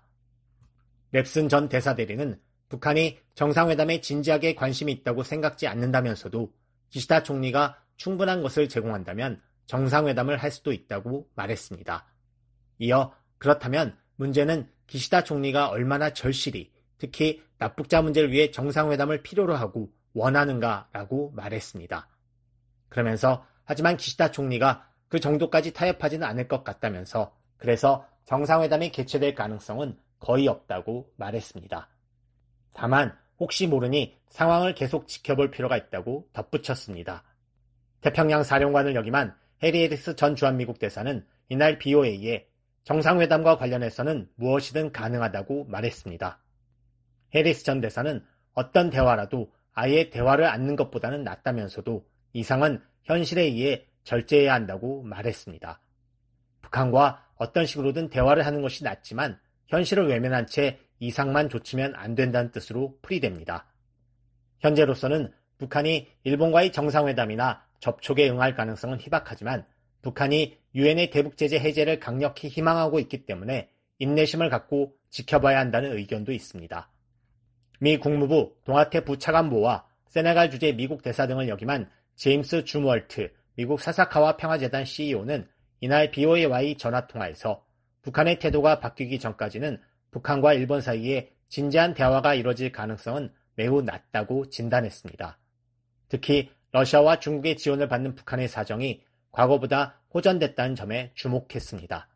랩슨 전 대사대리는 북한이 정상회담에 진지하게 관심이 있다고 생각지 않는다면서도 기시다 총리가 충분한 것을 제공한다면 정상회담을 할 수도 있다고 말했습니다. 이어 그렇다면 문제는 기시다 총리가 얼마나 절실히 특히 납북자 문제를 위해 정상회담을 필요로 하고 원하는가라고 말했습니다. 그러면서 하지만 기시다 총리가 그 정도까지 타협하지는 않을 것 같다면서 그래서 정상회담이 개최될 가능성은 거의 없다고 말했습니다. 다만 혹시 모르니 상황을 계속 지켜볼 필요가 있다고 덧붙였습니다. 태평양 사령관을 역임한 해리 해리스 전 주한미국 대사는 이날 비오에이에 정상회담과 관련해서는 무엇이든 가능하다고 말했습니다. 해리스 전 대사는 어떤 대화라도 아예 대화를 않는 것보다는 낫다면서도 이상은 현실에 의해 절제해야 한다고 말했습니다. 북한과 어떤 식으로든 대화를 하는 것이 낫지만 현실을 외면한 채 이상만 좇으면 안 된다는 뜻으로 풀이됩니다. 현재로서는 북한이 일본과의 정상회담이나 접촉에 응할 가능성은 희박하지만 북한이 유엔의 대북제재 해제를 강력히 희망하고 있기 때문에 인내심을 갖고 지켜봐야 한다는 의견도 있습니다. 미 국무부 동아태 부차관보와 세네갈 주재 미국 대사 등을 역임한 제임스 줌월트 미국 사사카와 평화재단 씨이오는 이날 비오에이와의 전화통화에서 북한의 태도가 바뀌기 전까지는 북한과 일본 사이에 진지한 대화가 이뤄질 가능성은 매우 낮다고 진단했습니다. 특히 러시아와 중국의 지원을 받는 북한의 사정이 과거보다 호전됐다는 점에 주목했습니다.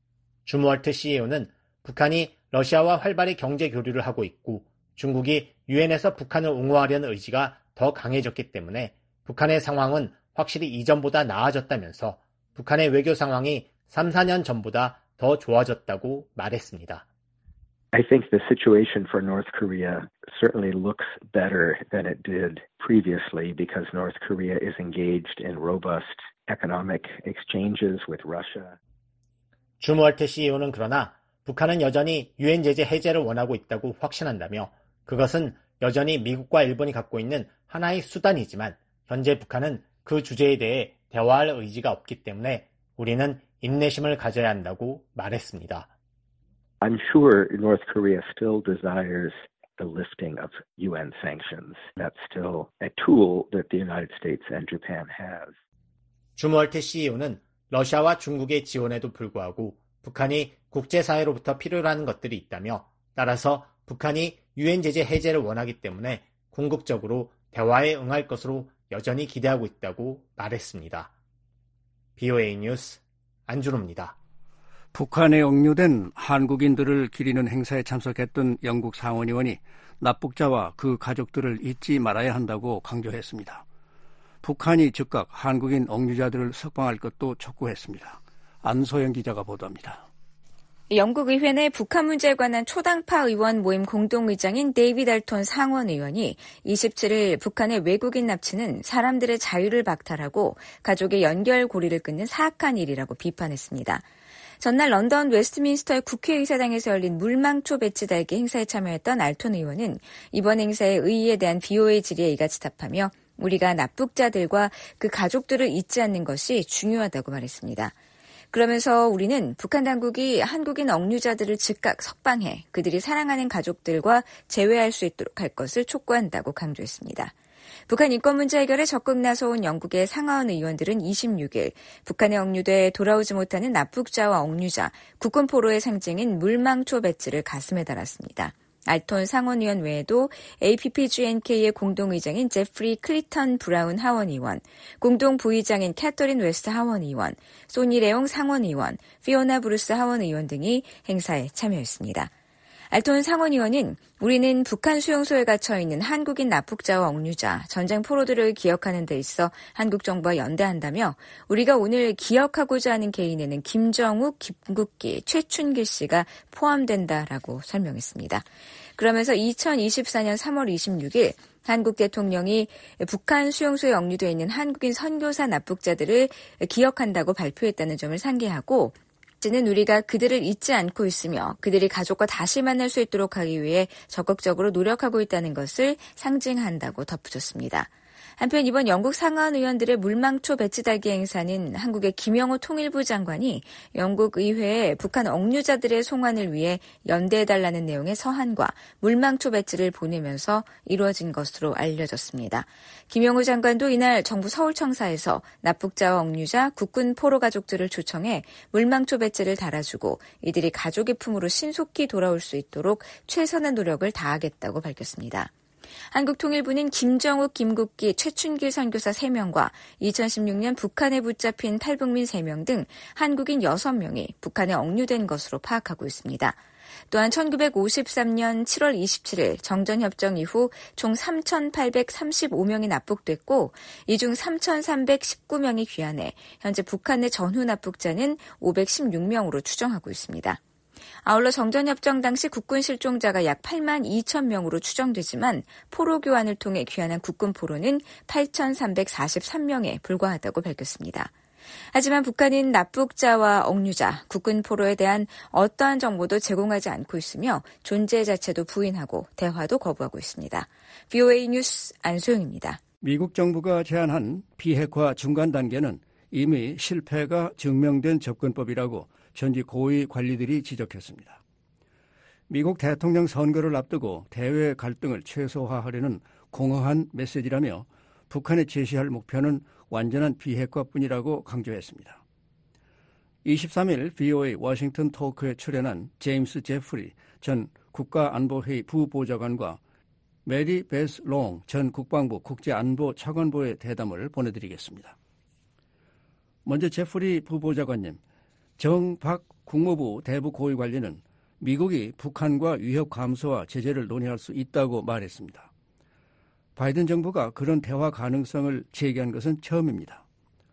줌월트 씨이오는 북한이 러시아와 활발히 경제 교류를 하고 있고 중국이 유엔에서 북한을 옹호하려는 의지가 더 강해졌기 때문에 북한의 상황은 확실히 이전보다 나아졌다면서 북한의 외교 상황이 삼, 사 년 전보다 더 좋아졌다고 말했습니다. I think the situation for North Korea certainly looks better than it did previously because North Korea is engaged in robust economic exchanges with Russia. 줌월트 씨이오는 그러나 북한은 여전히 유엔 제재 해제를 원하고 있다고 확신한다며 그것은 여전히 미국과 일본이 갖고 있는 하나의 수단이지만 현재 북한은 그 주제에 대해 대화할 의지가 없기 때문에 우리는 인내심을 가져야 한다고 말했습니다. I'm sure North Korea still desires the lifting of 유엔 sanctions. That's still a tool that the United States and Japan have. 줌월트 씨이오는 러시아와 중국의 지원에도 불구하고 북한이 국제사회로부터 필요로 하는 것들이 있다며 따라서 북한이 유엔 제재 해제를 원하기 때문에 궁극적으로 대화에 응할 것으로 여전히 기대하고 있다고 말했습니다. 비오에이 뉴스 안준호입니다. 북한에 억류된 한국인들을 기리는 행사에 참석했던 영국 상원의원이 납북자와 그 가족들을 잊지 말아야 한다고 강조했습니다. 북한이 즉각 한국인 억류자들을 석방할 것도 촉구했습니다. 안소영 기자가 보도합니다. 영국 의회 내 북한 문제에 관한 초당파 의원 모임 공동의장인 데이비드 알톤 상원의원이 이십칠일 북한의 외국인 납치는 사람들의 자유를 박탈하고 가족의 연결고리를 끊는 사악한 일이라고 비판했습니다. 전날 런던 웨스트민스터의 국회의사당에서 열린 물망초 배지 달기 행사에 참여했던 알톤 의원은 이번 행사의 의의에 대한 비오에이 질의에 이같이 답하며 우리가 납북자들과 그 가족들을 잊지 않는 것이 중요하다고 말했습니다. 그러면서 우리는 북한 당국이 한국인 억류자들을 즉각 석방해 그들이 사랑하는 가족들과 재회할 수 있도록 할 것을 촉구한다고 강조했습니다. 북한 인권 문제 해결에 적극 나서온 영국의 상하원 의원들은 이십육일 북한에 억류돼 돌아오지 못하는 납북자와 억류자, 국군 포로의 상징인 물망초 배지를 가슴에 달았습니다. 알톤 상원의원 외에도 에이피피지엔케이의 공동의장인 제프리 클리턴 브라운 하원의원, 공동부의장인 캐터린 웨스트 하원의원, 소니 레옹 상원의원, 피오나 브루스 하원의원 등이 행사에 참여했습니다. 알톤 상원의원은 우리는 북한 수용소에 갇혀있는 한국인 납북자와 억류자, 전쟁 포로들을 기억하는 데 있어 한국 정부와 연대한다며 우리가 오늘 기억하고자 하는 개인에는 김정욱, 김국기, 최춘길 씨가 포함된다라고 설명했습니다. 그러면서 이천이십사년 삼월 이십육일 한국 대통령이 북한 수용소에 억류되어 있는 한국인 선교사 납북자들을 기억한다고 발표했다는 점을 상기하고 는 우리가 그들을 잊지 않고 있으며 그들이 가족과 다시 만날 수 있도록 하기 위해 적극적으로 노력하고 있다는 것을 상징한다고 덧붙였습니다. 한편 이번 영국 상하원 의원들의 물망초 배지 달기 행사는 한국의 김영호 통일부 장관이 영국 의회에 북한 억류자들의 송환을 위해 연대해달라는 내용의 서한과 물망초 배지를 보내면서 이루어진 것으로 알려졌습니다. 김영호 장관도 이날 정부 서울청사에서 납북자와 억류자, 국군 포로 가족들을 초청해 물망초 배지를 달아주고 이들이 가족의 품으로 신속히 돌아올 수 있도록 최선의 노력을 다하겠다고 밝혔습니다. 한국통일부는 김정욱, 김국기, 최춘길 선교사 세 명과 이천십육년 북한에 붙잡힌 탈북민 세 명 등 한국인 여섯 명이 북한에 억류된 것으로 파악하고 있습니다. 또한 천구백오십삼년 칠월 이십칠일 정전협정 이후 총 삼천팔백삼십오 명이 납북됐고 이 중 삼천삼백십구 명이 귀환해 현재 북한 내 전후 납북자는 오백십육 명으로 추정하고 있습니다. 아울러 정전협정 당시 국군 실종자가 약 팔만 이천 명으로 추정되지만 포로 교환을 통해 귀환한 국군 포로는 팔천삼백사십삼 명에 불과하다고 밝혔습니다. 하지만 북한은 납북자와 억류자, 국군 포로에 대한 어떠한 정보도 제공하지 않고 있으며 존재 자체도 부인하고 대화도 거부하고 있습니다. 비오에이 뉴스 안소영입니다. 미국 정부가 제안한 비핵화 중간 단계는 이미 실패가 증명된 접근법이라고 현지 고위 관리들이 지적했습니다. 미국 대통령 선거를 앞두고 대외 갈등을 최소화하려는 공허한 메시지라며 북한이 제시할 목표는 완전한 비핵화뿐이라고 강조했습니다. 이십삼 일 브이오에이 워싱턴 토크에 출연한 제임스 제프리 전 국가안보회의 부보좌관과 메리 베스 롱 전 국방부 국제안보차관보의 대담을 보내드리겠습니다. 먼저 제프리 부보좌관님, 정박 국무부 대북고위관리는 미국이 북한과 위협 감소와 제재를 논의할 수 있다고 말했습니다. 바이든 정부가 그런 대화 가능성을 제기한 것은 처음입니다.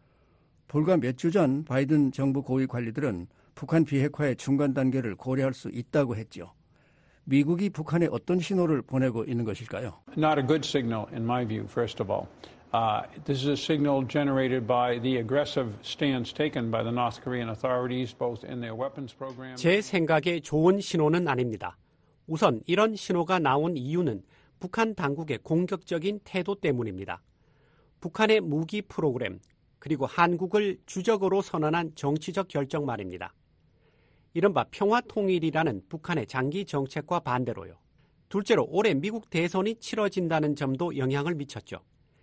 불과 몇 주 전 바이든 정부 고위 관리들은 북한 비핵화의 중간 단계를 고려할 수 있다고 했죠. 미국이 북한에 어떤 신호를 보내고 있는 것일까요? Not a good signal in my view, first of all. Uh, this is a signal generated by the aggressive stance taken by the North Korean authorities both in their weapons program. 제 생각에 좋은 신호는 아닙니다. 우선 이런 신호가 나온 이유는 북한 당국의 공격적인 태도 때문입니다. 북한의 무기 프로그램, 그리고 한국을 주적으로 선언한 정치적 결정 말입니다. 이른바 평화통일이라는 북한의 장기 정책과 반대로요. 둘째로 올해 미국 대선이 치러진다는 점도 영향을 미쳤죠.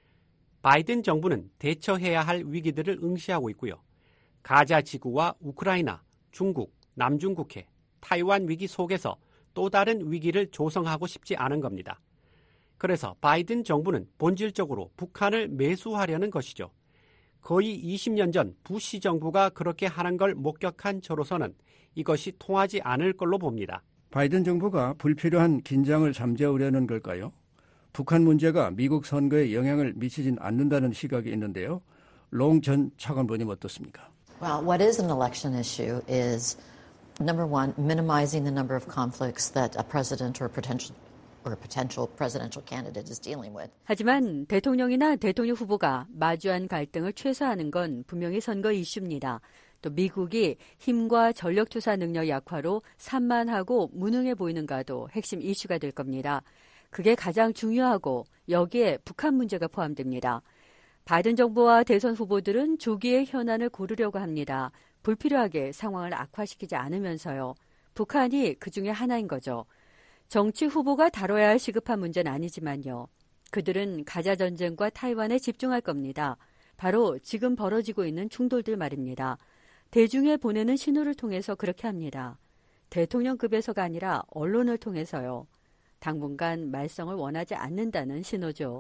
바이든 정부는 대처해야 할 위기들을 응시하고 있고요. 가자 지구와 우크라이나, 중국, 남중국해, 타이완 위기 속에서 또 다른 위기를 조성하고 싶지 않은 겁니다. 그래서 바이든 정부는 본질적으로 북한을 매수하려는 것이죠. 거의 이십 년 전 부시 정부가 그렇게 하는 걸 목격한 저로서는 이것이 통하지 않을 걸로 봅니다. 바이든 정부가 불필요한 긴장을 잠재우려는 걸까요? 북한 문제가 미국 선거에 영향을 미치진 않는다는 시각이 있는데요. 롱 전 차관보님 어떻습니까? Well, what is an election issue is, number one, minimizing the number of conflicts that a president or potential or a potential presidential candidate is dealing with. 하지만 대통령이나 대통령 후보가 마주한 갈등을 최소화하는 건 분명히 선거 이슈입니다. 또 미국이 힘과 전력 투사 능력 약화로 산만하고 무능해 보이는가도 핵심 이슈가 될 겁니다. 그게 가장 중요하고 여기에 북한 문제가 포함됩니다. 바이든 정부와 대선 후보들은 조기의 현안을 고르려고 합니다. 불필요하게 상황을 악화시키지 않으면서요. 북한이 그 중에 하나인 거죠. 정치 후보가 다뤄야 할 시급한 문제는 아니지만요. 그들은 가자 전쟁과 타이완에 집중할 겁니다. 바로 지금 벌어지고 있는 충돌들 말입니다. 대중에 보내는 신호를 통해서 그렇게 합니다. 대통령급에서가 아니라 언론을 통해서요. 당분간 말썽을 원하지 않는다는 신호죠.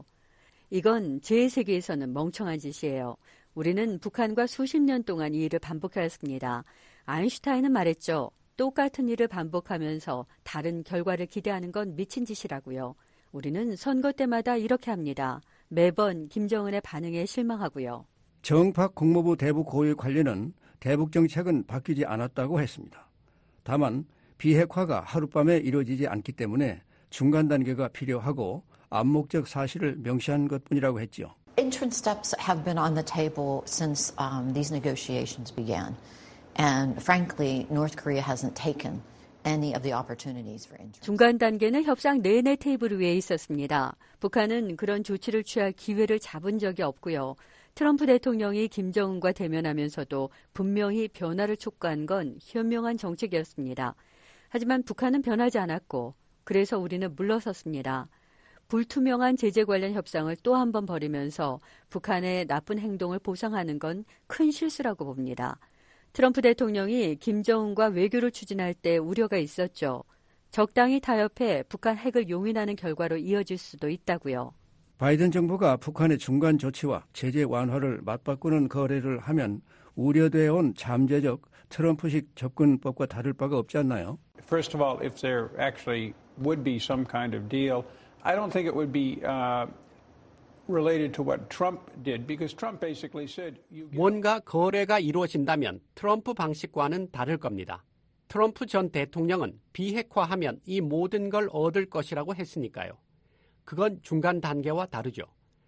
이건 제이 세계에서는 멍청한 짓이에요. 우리는 북한과 수십 년 동안 이 일을 반복해왔습니다. 아인슈타인은 말했죠. 똑같은 일을 반복하면서 다른 결과를 기대하는 건 미친 짓이라고요. 우리는 선거 때마다 이렇게 합니다. 매번 김정은의 반응에 실망하고요. 정박 국무부 대북 고위 관리는 대북 정책은 바뀌지 않았다고 했습니다. 다만 비핵화가 하룻밤에 이루어지지 않기 때문에 중간 단계가 필요하고 암묵적 사실을 명시한 것뿐이라고 했지요. Interim steps have been on the table since um, these negotiations began. And frankly, North Korea hasn't taken any of the opportunities for interim. 중간 단계는 협상 내내 테이블 위에 있었습니다. 북한은 그런 조치를 취할 기회를 잡은 적이 없고요. 트럼프 대통령이 김정은과 대면하면서도 분명히 변화를 촉구한 건 현명한 정책이었습니다. 하지만 북한은 변하지 않았고 그래서 우리는 물러섰습니다. 불투명한 제재 관련 협상을 또 한 번 벌이면서 북한의 나쁜 행동을 보상하는 건 큰 실수라고 봅니다. 트럼프 대통령이 김정은과 외교를 추진할 때 우려가 있었죠. 적당히 타협해 북한 핵을 용인하는 결과로 이어질 수도 있다고요. 바이든 정부가 북한의 중간 조치와 제재 완화를 맞바꾸는 거래를 하면 우려되어 온 잠재적 트럼프식 접근법과 다를 바가 없지 않나요? First of all, if there actually would be some kind of deal, I don't think it would be uh, related to what Trump did, because Trump basically said you 뭔가 거래가 이루어진다면 트럼프 방식과는 다를 겁니다. 트럼프 전 대통령은 비핵화하면 이 모든 걸 얻을 것이라고 했으니까요. 그건 중간 단계와 다르죠.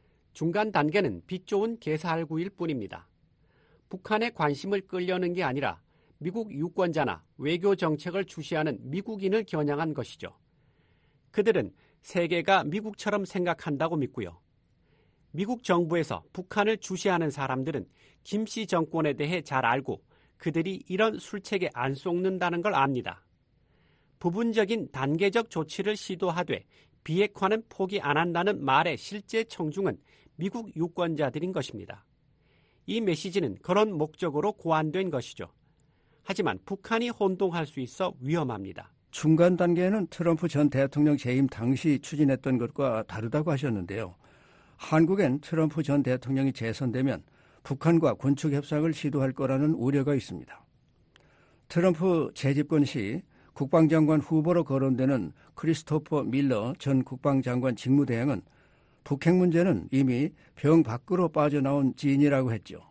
중간 단계는 빛 좋은 개살구일 뿐입니다. 북한의 관심을 끌려는 게 아니라 미국 유권자나 외교 정책을 주시하는 미국인을 겨냥한 것이죠. 그들은 세계가 미국처럼 생각한다고 믿고요. 미국 정부에서 북한을 주시하는 사람들은 김씨 정권에 대해 잘 알고 그들이 이런 술책에 안 속는다는 걸 압니다. 부분적인 단계적 조치를 시도하되 비핵화는 포기 안 한다는 말의 실제 청중은 미국 유권자들인 것입니다. 이 메시지는 그런 목적으로 고안된 것이죠. 하지만 북한이 혼동할 수 있어 위험합니다. 중간 단계는 트럼프 전 대통령 재임 당시 추진했던 것과 다르다고 하셨는데요. 한국엔 트럼프 전 대통령이 재선되면 북한과 군축 협상을 시도할 거라는 우려가 있습니다. 트럼프 재집권 시 국방장관 후보로 거론되는 크리스토퍼 밀러 전 국방장관 직무대행은 북핵 문제는 이미 병 밖으로 빠져나온 진이라고 했죠.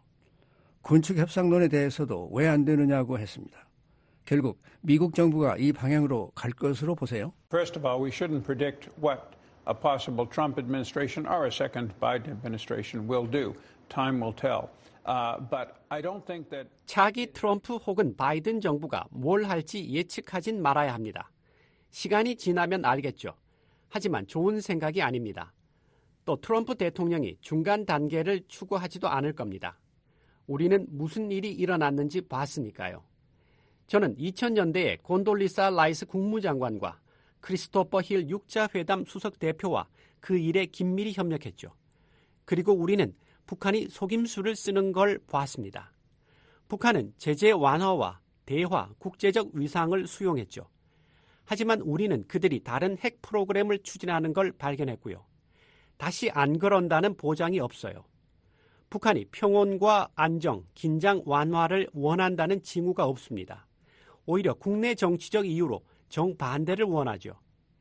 군축 협상론에 대해서도 왜 안 되느냐고 했습니다. 결국 미국 정부가 이 방향으로 갈 것으로 보세요. First of all, we shouldn't predict what a possible Trump administration or a second Biden administration will do. Time will tell. Uh, but I don't think that 차기 트럼프 혹은 바이든 정부가 뭘 할지 예측하진 말아야 합니다. 시간이 지나면 알겠죠. 하지만 좋은 생각이 아닙니다. 또 트럼프 대통령이 중간 단계를 추구하지도 않을 겁니다. 우리는 무슨 일이 일어났는지 봤으니까요. 저는 이천 년대에 곤돌리사 라이스 국무장관과 크리스토퍼 힐 육자회담 수석 대표와 그 일에 긴밀히 협력했죠. 그리고 우리는 북한이 속임수를 쓰는 걸 봤습니다. 북한은 제재 완화와 대화, 국제적 위상을 수용했죠. 하지만 우리는 그들이 다른 핵 프로그램을 추진하는 걸 발견했고요. 다시 안 그런다는 보장이 없어요. 북한이 평온과 안정, 긴장 완화를 원한다는 징후가 없습니다. 오히려 국내 정치적 이유로 정반대를 원하죠.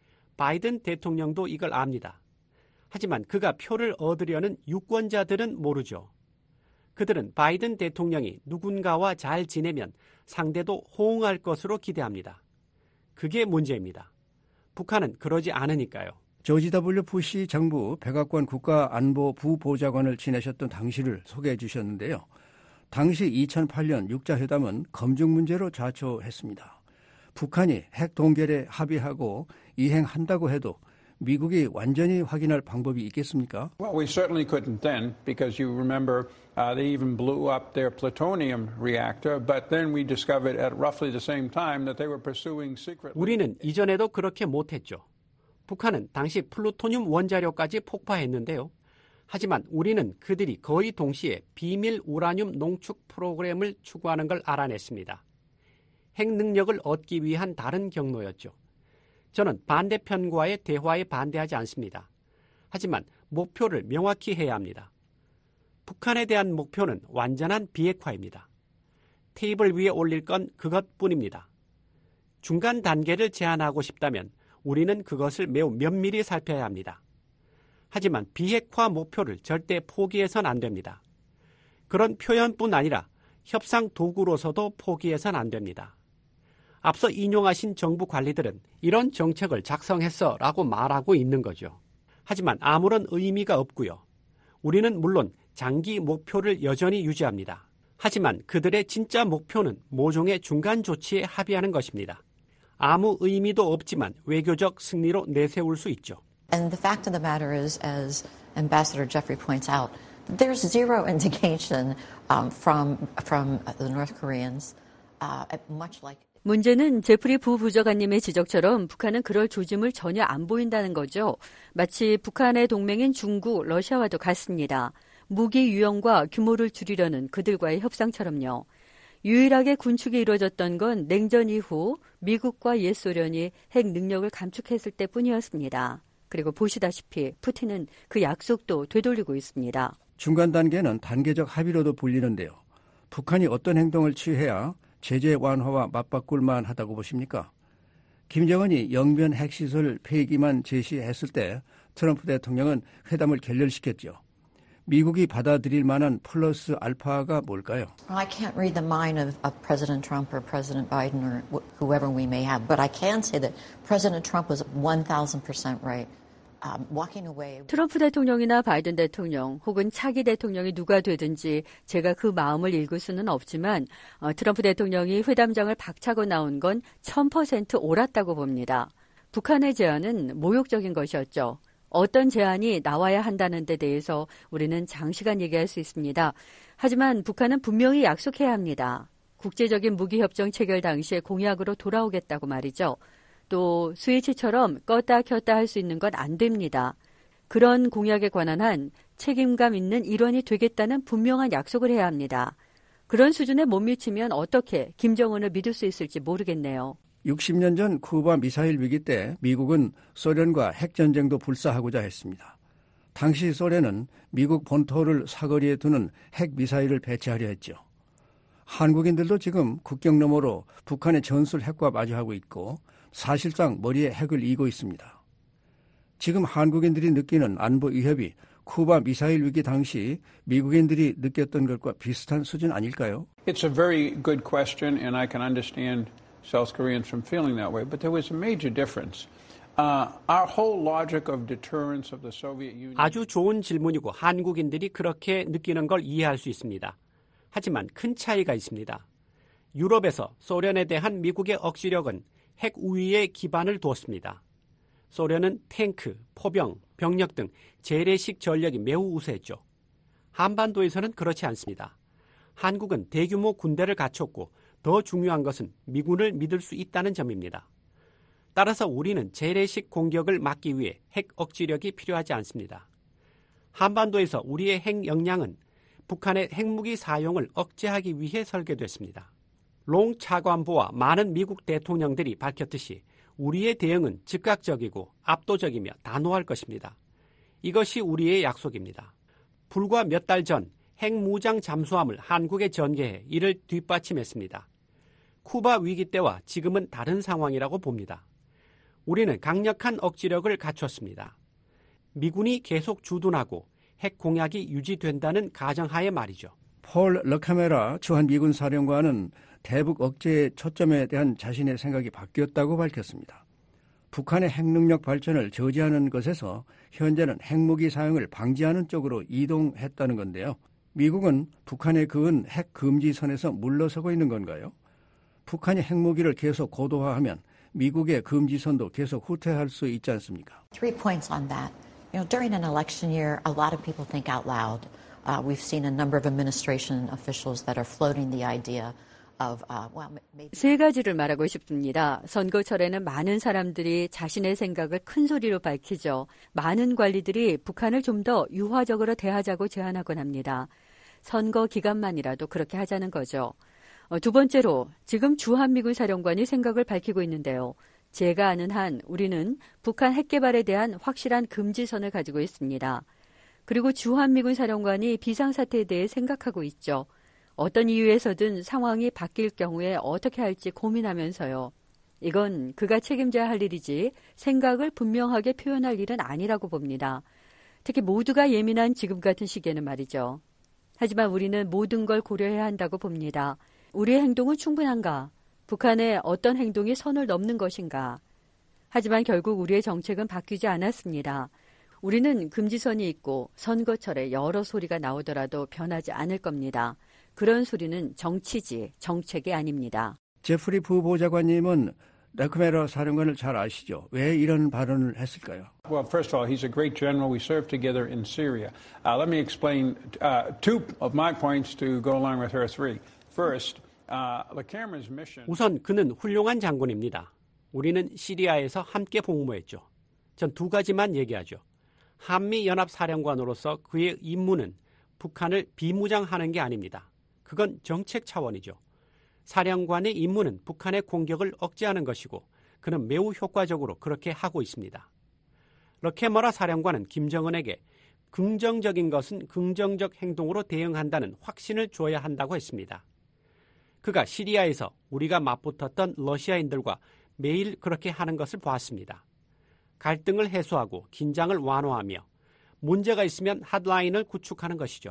바이든 대통령도 이걸 압니다. 하지만 그가 표를 얻으려는 유권자들은 모르죠. 그들은 바이든 대통령이 누군가와 잘 지내면 상대도 호응할 것으로 기대합니다. 그게 문제입니다. 북한은 그러지 않으니까요. 조지 더블유 부시 정부 백악관 국가안보부보좌관을 지내셨던 당시를 소개해 주셨는데요. 당시 이천팔 년 육자회담은 검증 문제로 좌초했습니다. 북한이 핵 동결에 합의하고 이행한다고 해도 미국이 완전히 확인할 방법이 있겠습니까? Well, we certainly couldn't then, because you remember uh, they even blew up their plutonium reactor, but then we discovered at roughly the same time that they were pursuing secretly. 우리는 이전에도 그렇게 못했죠. 북한은 당시 플루토늄 원자료까지 폭파했는데요. 하지만 우리는 그들이 거의 동시에 비밀 우라늄 농축 프로그램을 추구하는 걸 알아냈습니다. 핵 능력을 얻기 위한 다른 경로였죠. 저는 반대편과의 대화에 반대하지 않습니다. 하지만 목표를 명확히 해야 합니다. 북한에 대한 목표는 완전한 비핵화입니다. 테이블 위에 올릴 건 그것뿐입니다. 중간 단계를 제안하고 싶다면 우리는 그것을 매우 면밀히 살펴야 합니다. 하지만 비핵화 목표를 절대 포기해선 안 됩니다. 그런 표현뿐 아니라 협상 도구로서도 포기해선 안 됩니다. 앞서 인용하신 정부 관리들은 이런 정책을 작성했어라고 말하고 있는 거죠. 하지만 아무런 의미가 없고요. 우리는 물론 장기 목표를 여전히 유지합니다. 하지만 그들의 진짜 목표는 모종의 중간 조치에 합의하는 것입니다. 아무 의미도 없지만 외교적 승리로 내세울 수 있죠. And the fact of the matter is, as Ambassador Jeffrey points out, there's zero indication um, from from the North Koreans, uh, much like. 문제는 제프리 부부장관님의 지적처럼 북한은 그럴 조짐을 전혀 안 보인다는 거죠. 마치 북한의 동맹인 중국, 러시아와도 같습니다. 무기 유형과 규모를 줄이려는 그들과의 협상처럼요. 유일하게 군축이 이루어졌던 건 냉전 이후 미국과 옛소련이 핵 능력을 감축했을 때뿐이었습니다. 그리고 보시다시피 푸틴은 그 약속도 되돌리고 있습니다. 중간 단계는 단계적 합의로도 불리는데요. 북한이 어떤 행동을 취해야 제재 완화와 맞바꿀 만하다고 보십니까? 김정은이 영변 핵시설 폐기만 제시했을 때 트럼프 대통령은 회담을 결렬시켰죠. 미국이 받아들일 만한 플러스 알파가 뭘까요? Well, I can't read the mind of, of President Trump or President Biden or wh- whoever we may have, but I can say that President Trump was one thousand percent right. Um, walking away. 트럼프 대통령이나 바이든 대통령 혹은 차기 대통령이 누가 되든지 제가 그 마음을 읽을 수는 없지만 어, 트럼프 대통령이 회담장을 박차고 나온 건 천 퍼센트 옳았다고 봅니다. 북한의 제안은 모욕적인 것이었죠. 어떤 제안이 나와야 한다는 데 대해서 우리는 장시간 얘기할 수 있습니다. 하지만 북한은 분명히 약속해야 합니다. 국제적인 무기협정 체결 당시에 공약으로 돌아오겠다고 말이죠. 또 스위치처럼 껐다 켰다 할 수 있는 건 안 됩니다. 그런 공약에 관한 한 책임감 있는 일원이 되겠다는 분명한 약속을 해야 합니다. 그런 수준에 못 미치면 어떻게 김정은을 믿을 수 있을지 모르겠네요. 육십 년 전 쿠바 미사일 위기 때 미국은 소련과 핵전쟁도 불사하고자 했습니다. 당시 소련은 미국 본토를 사거리에 두는 핵미사일을 배치하려 했죠. 한국인들도 지금 국경 너머로 북한의 전술 핵과 마주하고 있고 사실상 머리에 핵을 이고 있습니다. 지금 한국인들이 느끼는 안보 위협이 쿠바 미사일 위기 당시 미국인들이 느꼈던 것과 비슷한 수준 아닐까요? It's a very good question, and I can understand South Koreans from feeling that way, but there was a major difference. Uh, our whole logic of deterrence of the Soviet Union. 아주 좋은 질문이고 한국인들이 그렇게 느끼는 걸 이해할 수 있습니다. 하지만 큰 차이가 있습니다. 유럽에서 소련에 대한 미국의 억지력은 핵 우위에 기반을 두었습니다. 소련은 탱크, 포병, 병력 등 재래식 전력이 매우 우세했죠. 한반도에서는 그렇지 않습니다. 한국은 대규모 군대를 갖췄고 더 중요한 것은 미군을 믿을 수 있다는 점입니다. 따라서 우리는 재래식 공격을 막기 위해 핵 억지력이 필요하지 않습니다. 한반도에서 우리의 핵 역량은 북한의 핵무기 사용을 억제하기 위해 설계됐습니다. 롱 차관보와 많은 미국 대통령들이 밝혔듯이 우리의 대응은 즉각적이고 압도적이며 단호할 것입니다. 이것이 우리의 약속입니다. 불과 몇 달 전 핵무장 잠수함을 한국에 전개해 이를 뒷받침했습니다. 쿠바 위기 때와 지금은 다른 상황이라고 봅니다. 우리는 강력한 억지력을 갖췄습니다. 미군이 계속 주둔하고 핵 공약이 유지된다는 가정하에 말이죠. 폴 르카메라 주한 미군 사령관은 대북 억제의 초점에 대한 자신의 생각이 바뀌었다고 밝혔습니다. 북한의 핵능력 발전을 저지하는 것에서 현재는 핵무기 사용을 방지하는 쪽으로 이동했다는 건데요. 미국은 북한에 그은 핵 금지선에서 물러서고 있는 건가요? 북한이 핵무기를 계속 고도화하면 미국의 금지선도 계속 후퇴할 수 있지 않습니까? Three points on that. You know, during an election year, a lot of people think out loud. Uh, we've seen a number of administration officials that are floating the idea of, uh, well, maybe. 세 가지를 말하고 싶습니다. 선거철에는 많은 사람들이 자신의 생각을 큰 소리로 밝히죠. 많은 관리들이 북한을 좀 더 유화적으로 대하자고 제안하곤 합니다. 선거 기간만이라도 그렇게 하자는 거죠. 어, 두 번째로 지금 주한미군 사령관이 생각을 밝히고 있는데요. 제가 아는 한 우리는 북한 핵개발에 대한 확실한 금지선을 가지고 있습니다. 그리고 주한미군 사령관이 비상사태에 대해 생각하고 있죠. 어떤 이유에서든 상황이 바뀔 경우에 어떻게 할지 고민하면서요. 이건 그가 책임져야 할 일이지 생각을 분명하게 표현할 일은 아니라고 봅니다. 특히 모두가 예민한 지금 같은 시기에는 말이죠. 하지만 우리는 모든 걸 고려해야 한다고 봅니다. 우리의 행동은 충분한가? 북한의 어떤 행동이 선을 넘는 것인가? 하지만 결국 우리의 정책은 바뀌지 않았습니다. 우리는 금지선이 있고 선거철에 여러 소리가 나오더라도 변하지 않을 겁니다. 그런 소리는 정치지 정책이 아닙니다. 제프리 부보좌관님은 르카메라 사령관을 잘 아시죠? 왜 이런 발언을 했을까요? Well, first of all, he's a great general. We served together in Syria. Uh, let me explain uh, two of my points to go along with her three. First, uh, Lecamera's mission. 우선 그는 훌륭한 장군입니다. 우리는 시리아에서 함께 복무했죠. 전 두 가지만 얘기하죠. 한미연합사령관으로서 그의 임무는 북한을 비무장하는 게 아닙니다. 그건 정책 차원이죠. 사령관의 임무는 북한의 공격을 억제하는 것이고 그는 매우 효과적으로 그렇게 하고 있습니다. 르카메라 사령관은 김정은에게 긍정적인 것은 긍정적 행동으로 대응한다는 확신을 줘야 한다고 했습니다. 그가 시리아에서 우리가 맞붙었던 러시아인들과 매일 그렇게 하는 것을 보았습니다. 갈등을 해소하고 긴장을 완화하며 문제가 있으면 핫라인을 구축하는 것이죠.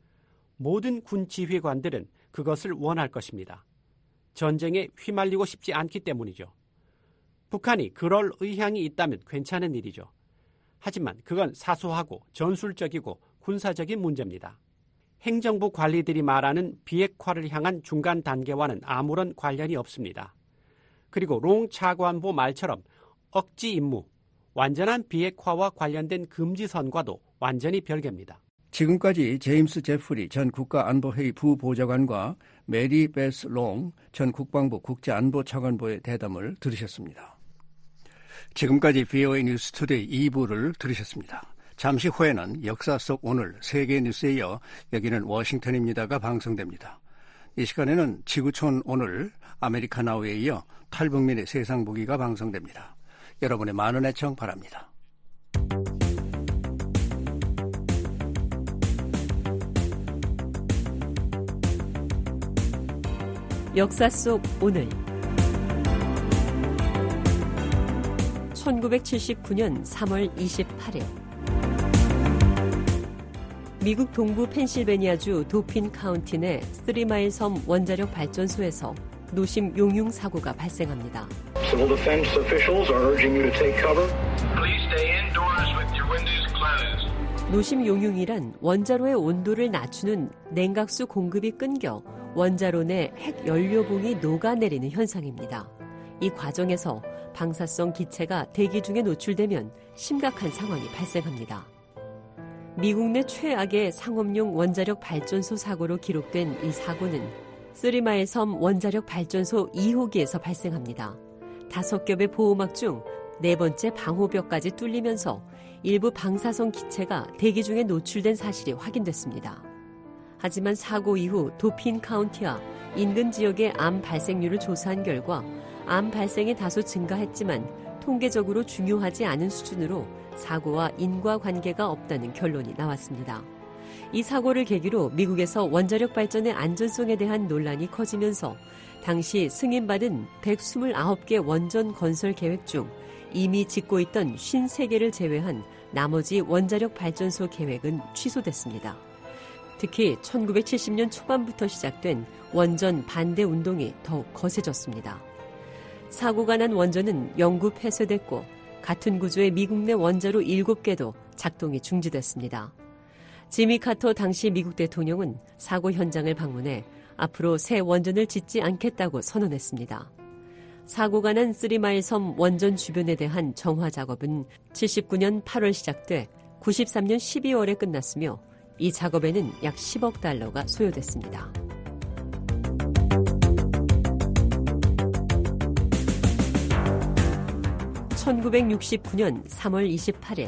모든 군 지휘관들은 그것을 원할 것입니다. 전쟁에 휘말리고 싶지 않기 때문이죠. 북한이 그럴 의향이 있다면 괜찮은 일이죠. 하지만 그건 사소하고 전술적이고 군사적인 문제입니다. 행정부 관리들이 말하는 비핵화를 향한 중간 단계와는 아무런 관련이 없습니다. 그리고 롱 차관보 말처럼 억지 임무, 완전한 비핵화와 관련된 금지선과도 완전히 별개입니다. 지금까지 제임스 제프리 전 국가안보회의 부보좌관과 메리 베스 롱 전 국방부 국제안보차관보의 대담을 들으셨습니다. 지금까지 브이오에이 뉴스 투데이 이 부를 들으셨습니다. 잠시 후에는 역사 속 오늘 세계 뉴스에 이어 여기는 워싱턴입니다가 방송됩니다. 이 시간에는 지구촌 오늘 아메리카 나우에 이어 탈북민의 세상 보기가 방송됩니다. 여러분의 많은 애청 바랍니다. 역사 속 오늘 천구백칠십구 년 삼월 이십팔일 미국 동부 펜실베니아주 도핀 카운티 내 쓰리마일 섬 원자력 발전소에서 노심 용융 사고가 발생합니다. Civil defense officials are urging you to take cover. Please stay indoors with your windows closed. 노심 용융이란 원자로의 온도를 낮추는 냉각수 공급이 끊겨 원자로 내 핵 연료봉이 녹아내리는 현상입니다. 이 과정에서 방사성 기체가 대기 중에 노출되면 심각한 상황이 발생합니다. 미국 내 최악의 상업용 원자력 발전소 사고로 기록된 이 사고는 쓰리마일 섬 원자력 발전소 이 호기에서 발생합니다. 다섯 겹의 보호막 중 네 번째 방호벽까지 뚫리면서 일부 방사성 기체가 대기 중에 노출된 사실이 확인됐습니다. 하지만 사고 이후 도핀 카운티와 인근 지역의 암 발생률을 조사한 결과 암 발생이 다소 증가했지만 통계적으로 중요하지 않은 수준으로 사고와 인과관계가 없다는 결론이 나왔습니다. 이 사고를 계기로 미국에서 원자력 발전의 안전성에 대한 논란이 커지면서 당시 승인받은 백이십구 개 원전 건설 계획 중 이미 짓고 있던 오십삼 개를 제외한 나머지 원자력 발전소 계획은 취소됐습니다. 특히 천구백칠십 년 초반부터 시작된 원전 반대 운동이 더욱 거세졌습니다. 사고가 난 원전은 영구 폐쇄됐고 같은 구조의 미국 내 원자로 일곱 개도 작동이 중지됐습니다. 지미 카터 당시 미국 대통령은 사고 현장을 방문해 앞으로 새 원전을 짓지 않겠다고 선언했습니다. 사고가 난 쓰리마일 섬 원전 주변에 대한 정화 작업은 칠십구 년 팔월 시작돼 구십삼 년 십이월에 끝났으며 이 작업에는 약 십억 달러가 소요됐습니다. 천구백육십구 년 삼월 이십팔일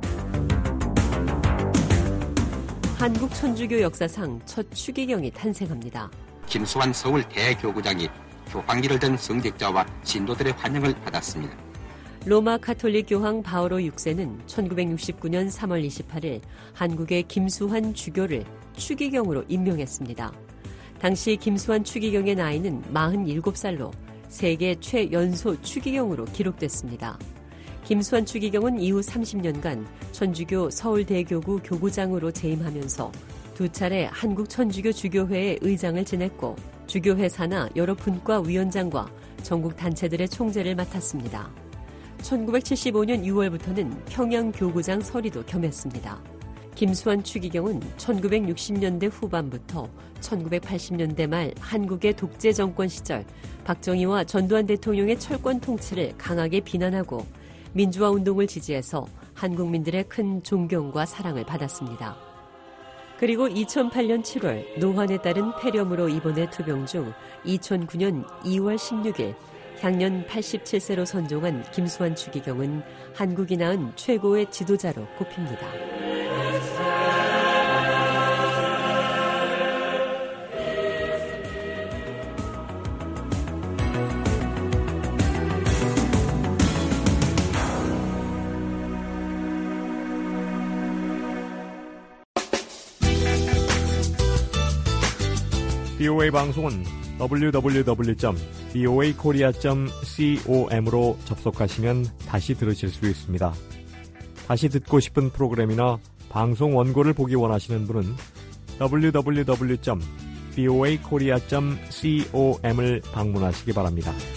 한국 천주교 역사상 첫 추기경이 탄생합니다. 김수환 서울 대교구장이 교황기를 든 성직자와 신도들의 환영을 받았습니다. 로마 가톨릭 교황 바오로 육 세는 천구백육십구 년 삼월 이십팔일 한국의 김수환 주교를 추기경으로 임명했습니다. 당시 김수환 추기경의 나이는 마흔일곱 살로 세계 최연소 추기경으로 기록됐습니다. 김수환 추기경은 이후 삼십 년간 천주교 서울대교구 교구장으로 재임하면서 두 차례 한국 천주교 주교회의 의장을 지냈고 주교회 산하 여러 분과 위원장과 전국 단체들의 총재를 맡았습니다. 천구백칠십오 년 유월부터는 평양교구장 서리도 겸했습니다. 김수환 추기경은 천구백육십 년대 후반부터 천구백팔십 년대 말 한국의 독재 정권 시절 박정희와 전두환 대통령의 철권 통치를 강하게 비난하고 민주화 운동을 지지해서 한국민들의 큰 존경과 사랑을 받았습니다. 그리고 이천팔 년 칠월 노환에 따른 폐렴으로 입원해 투병 중 이천구 년 이월 십육일 향년 팔십칠 세로 선종한 김수환 추기경은 한국이 낳은 최고의 지도자로 꼽힙니다. 브이오에이 방송은 더블유 더블유 더블유 점 브이오에이 코리아 점 com으로 접속하시면 다시 들으실 수 있습니다. 다시 듣고 싶은 프로그램이나 방송 원고를 보기 원하시는 분은 더블유 더블유 더블유 점 브이오에이 코리아 점 com을 방문하시기 바랍니다.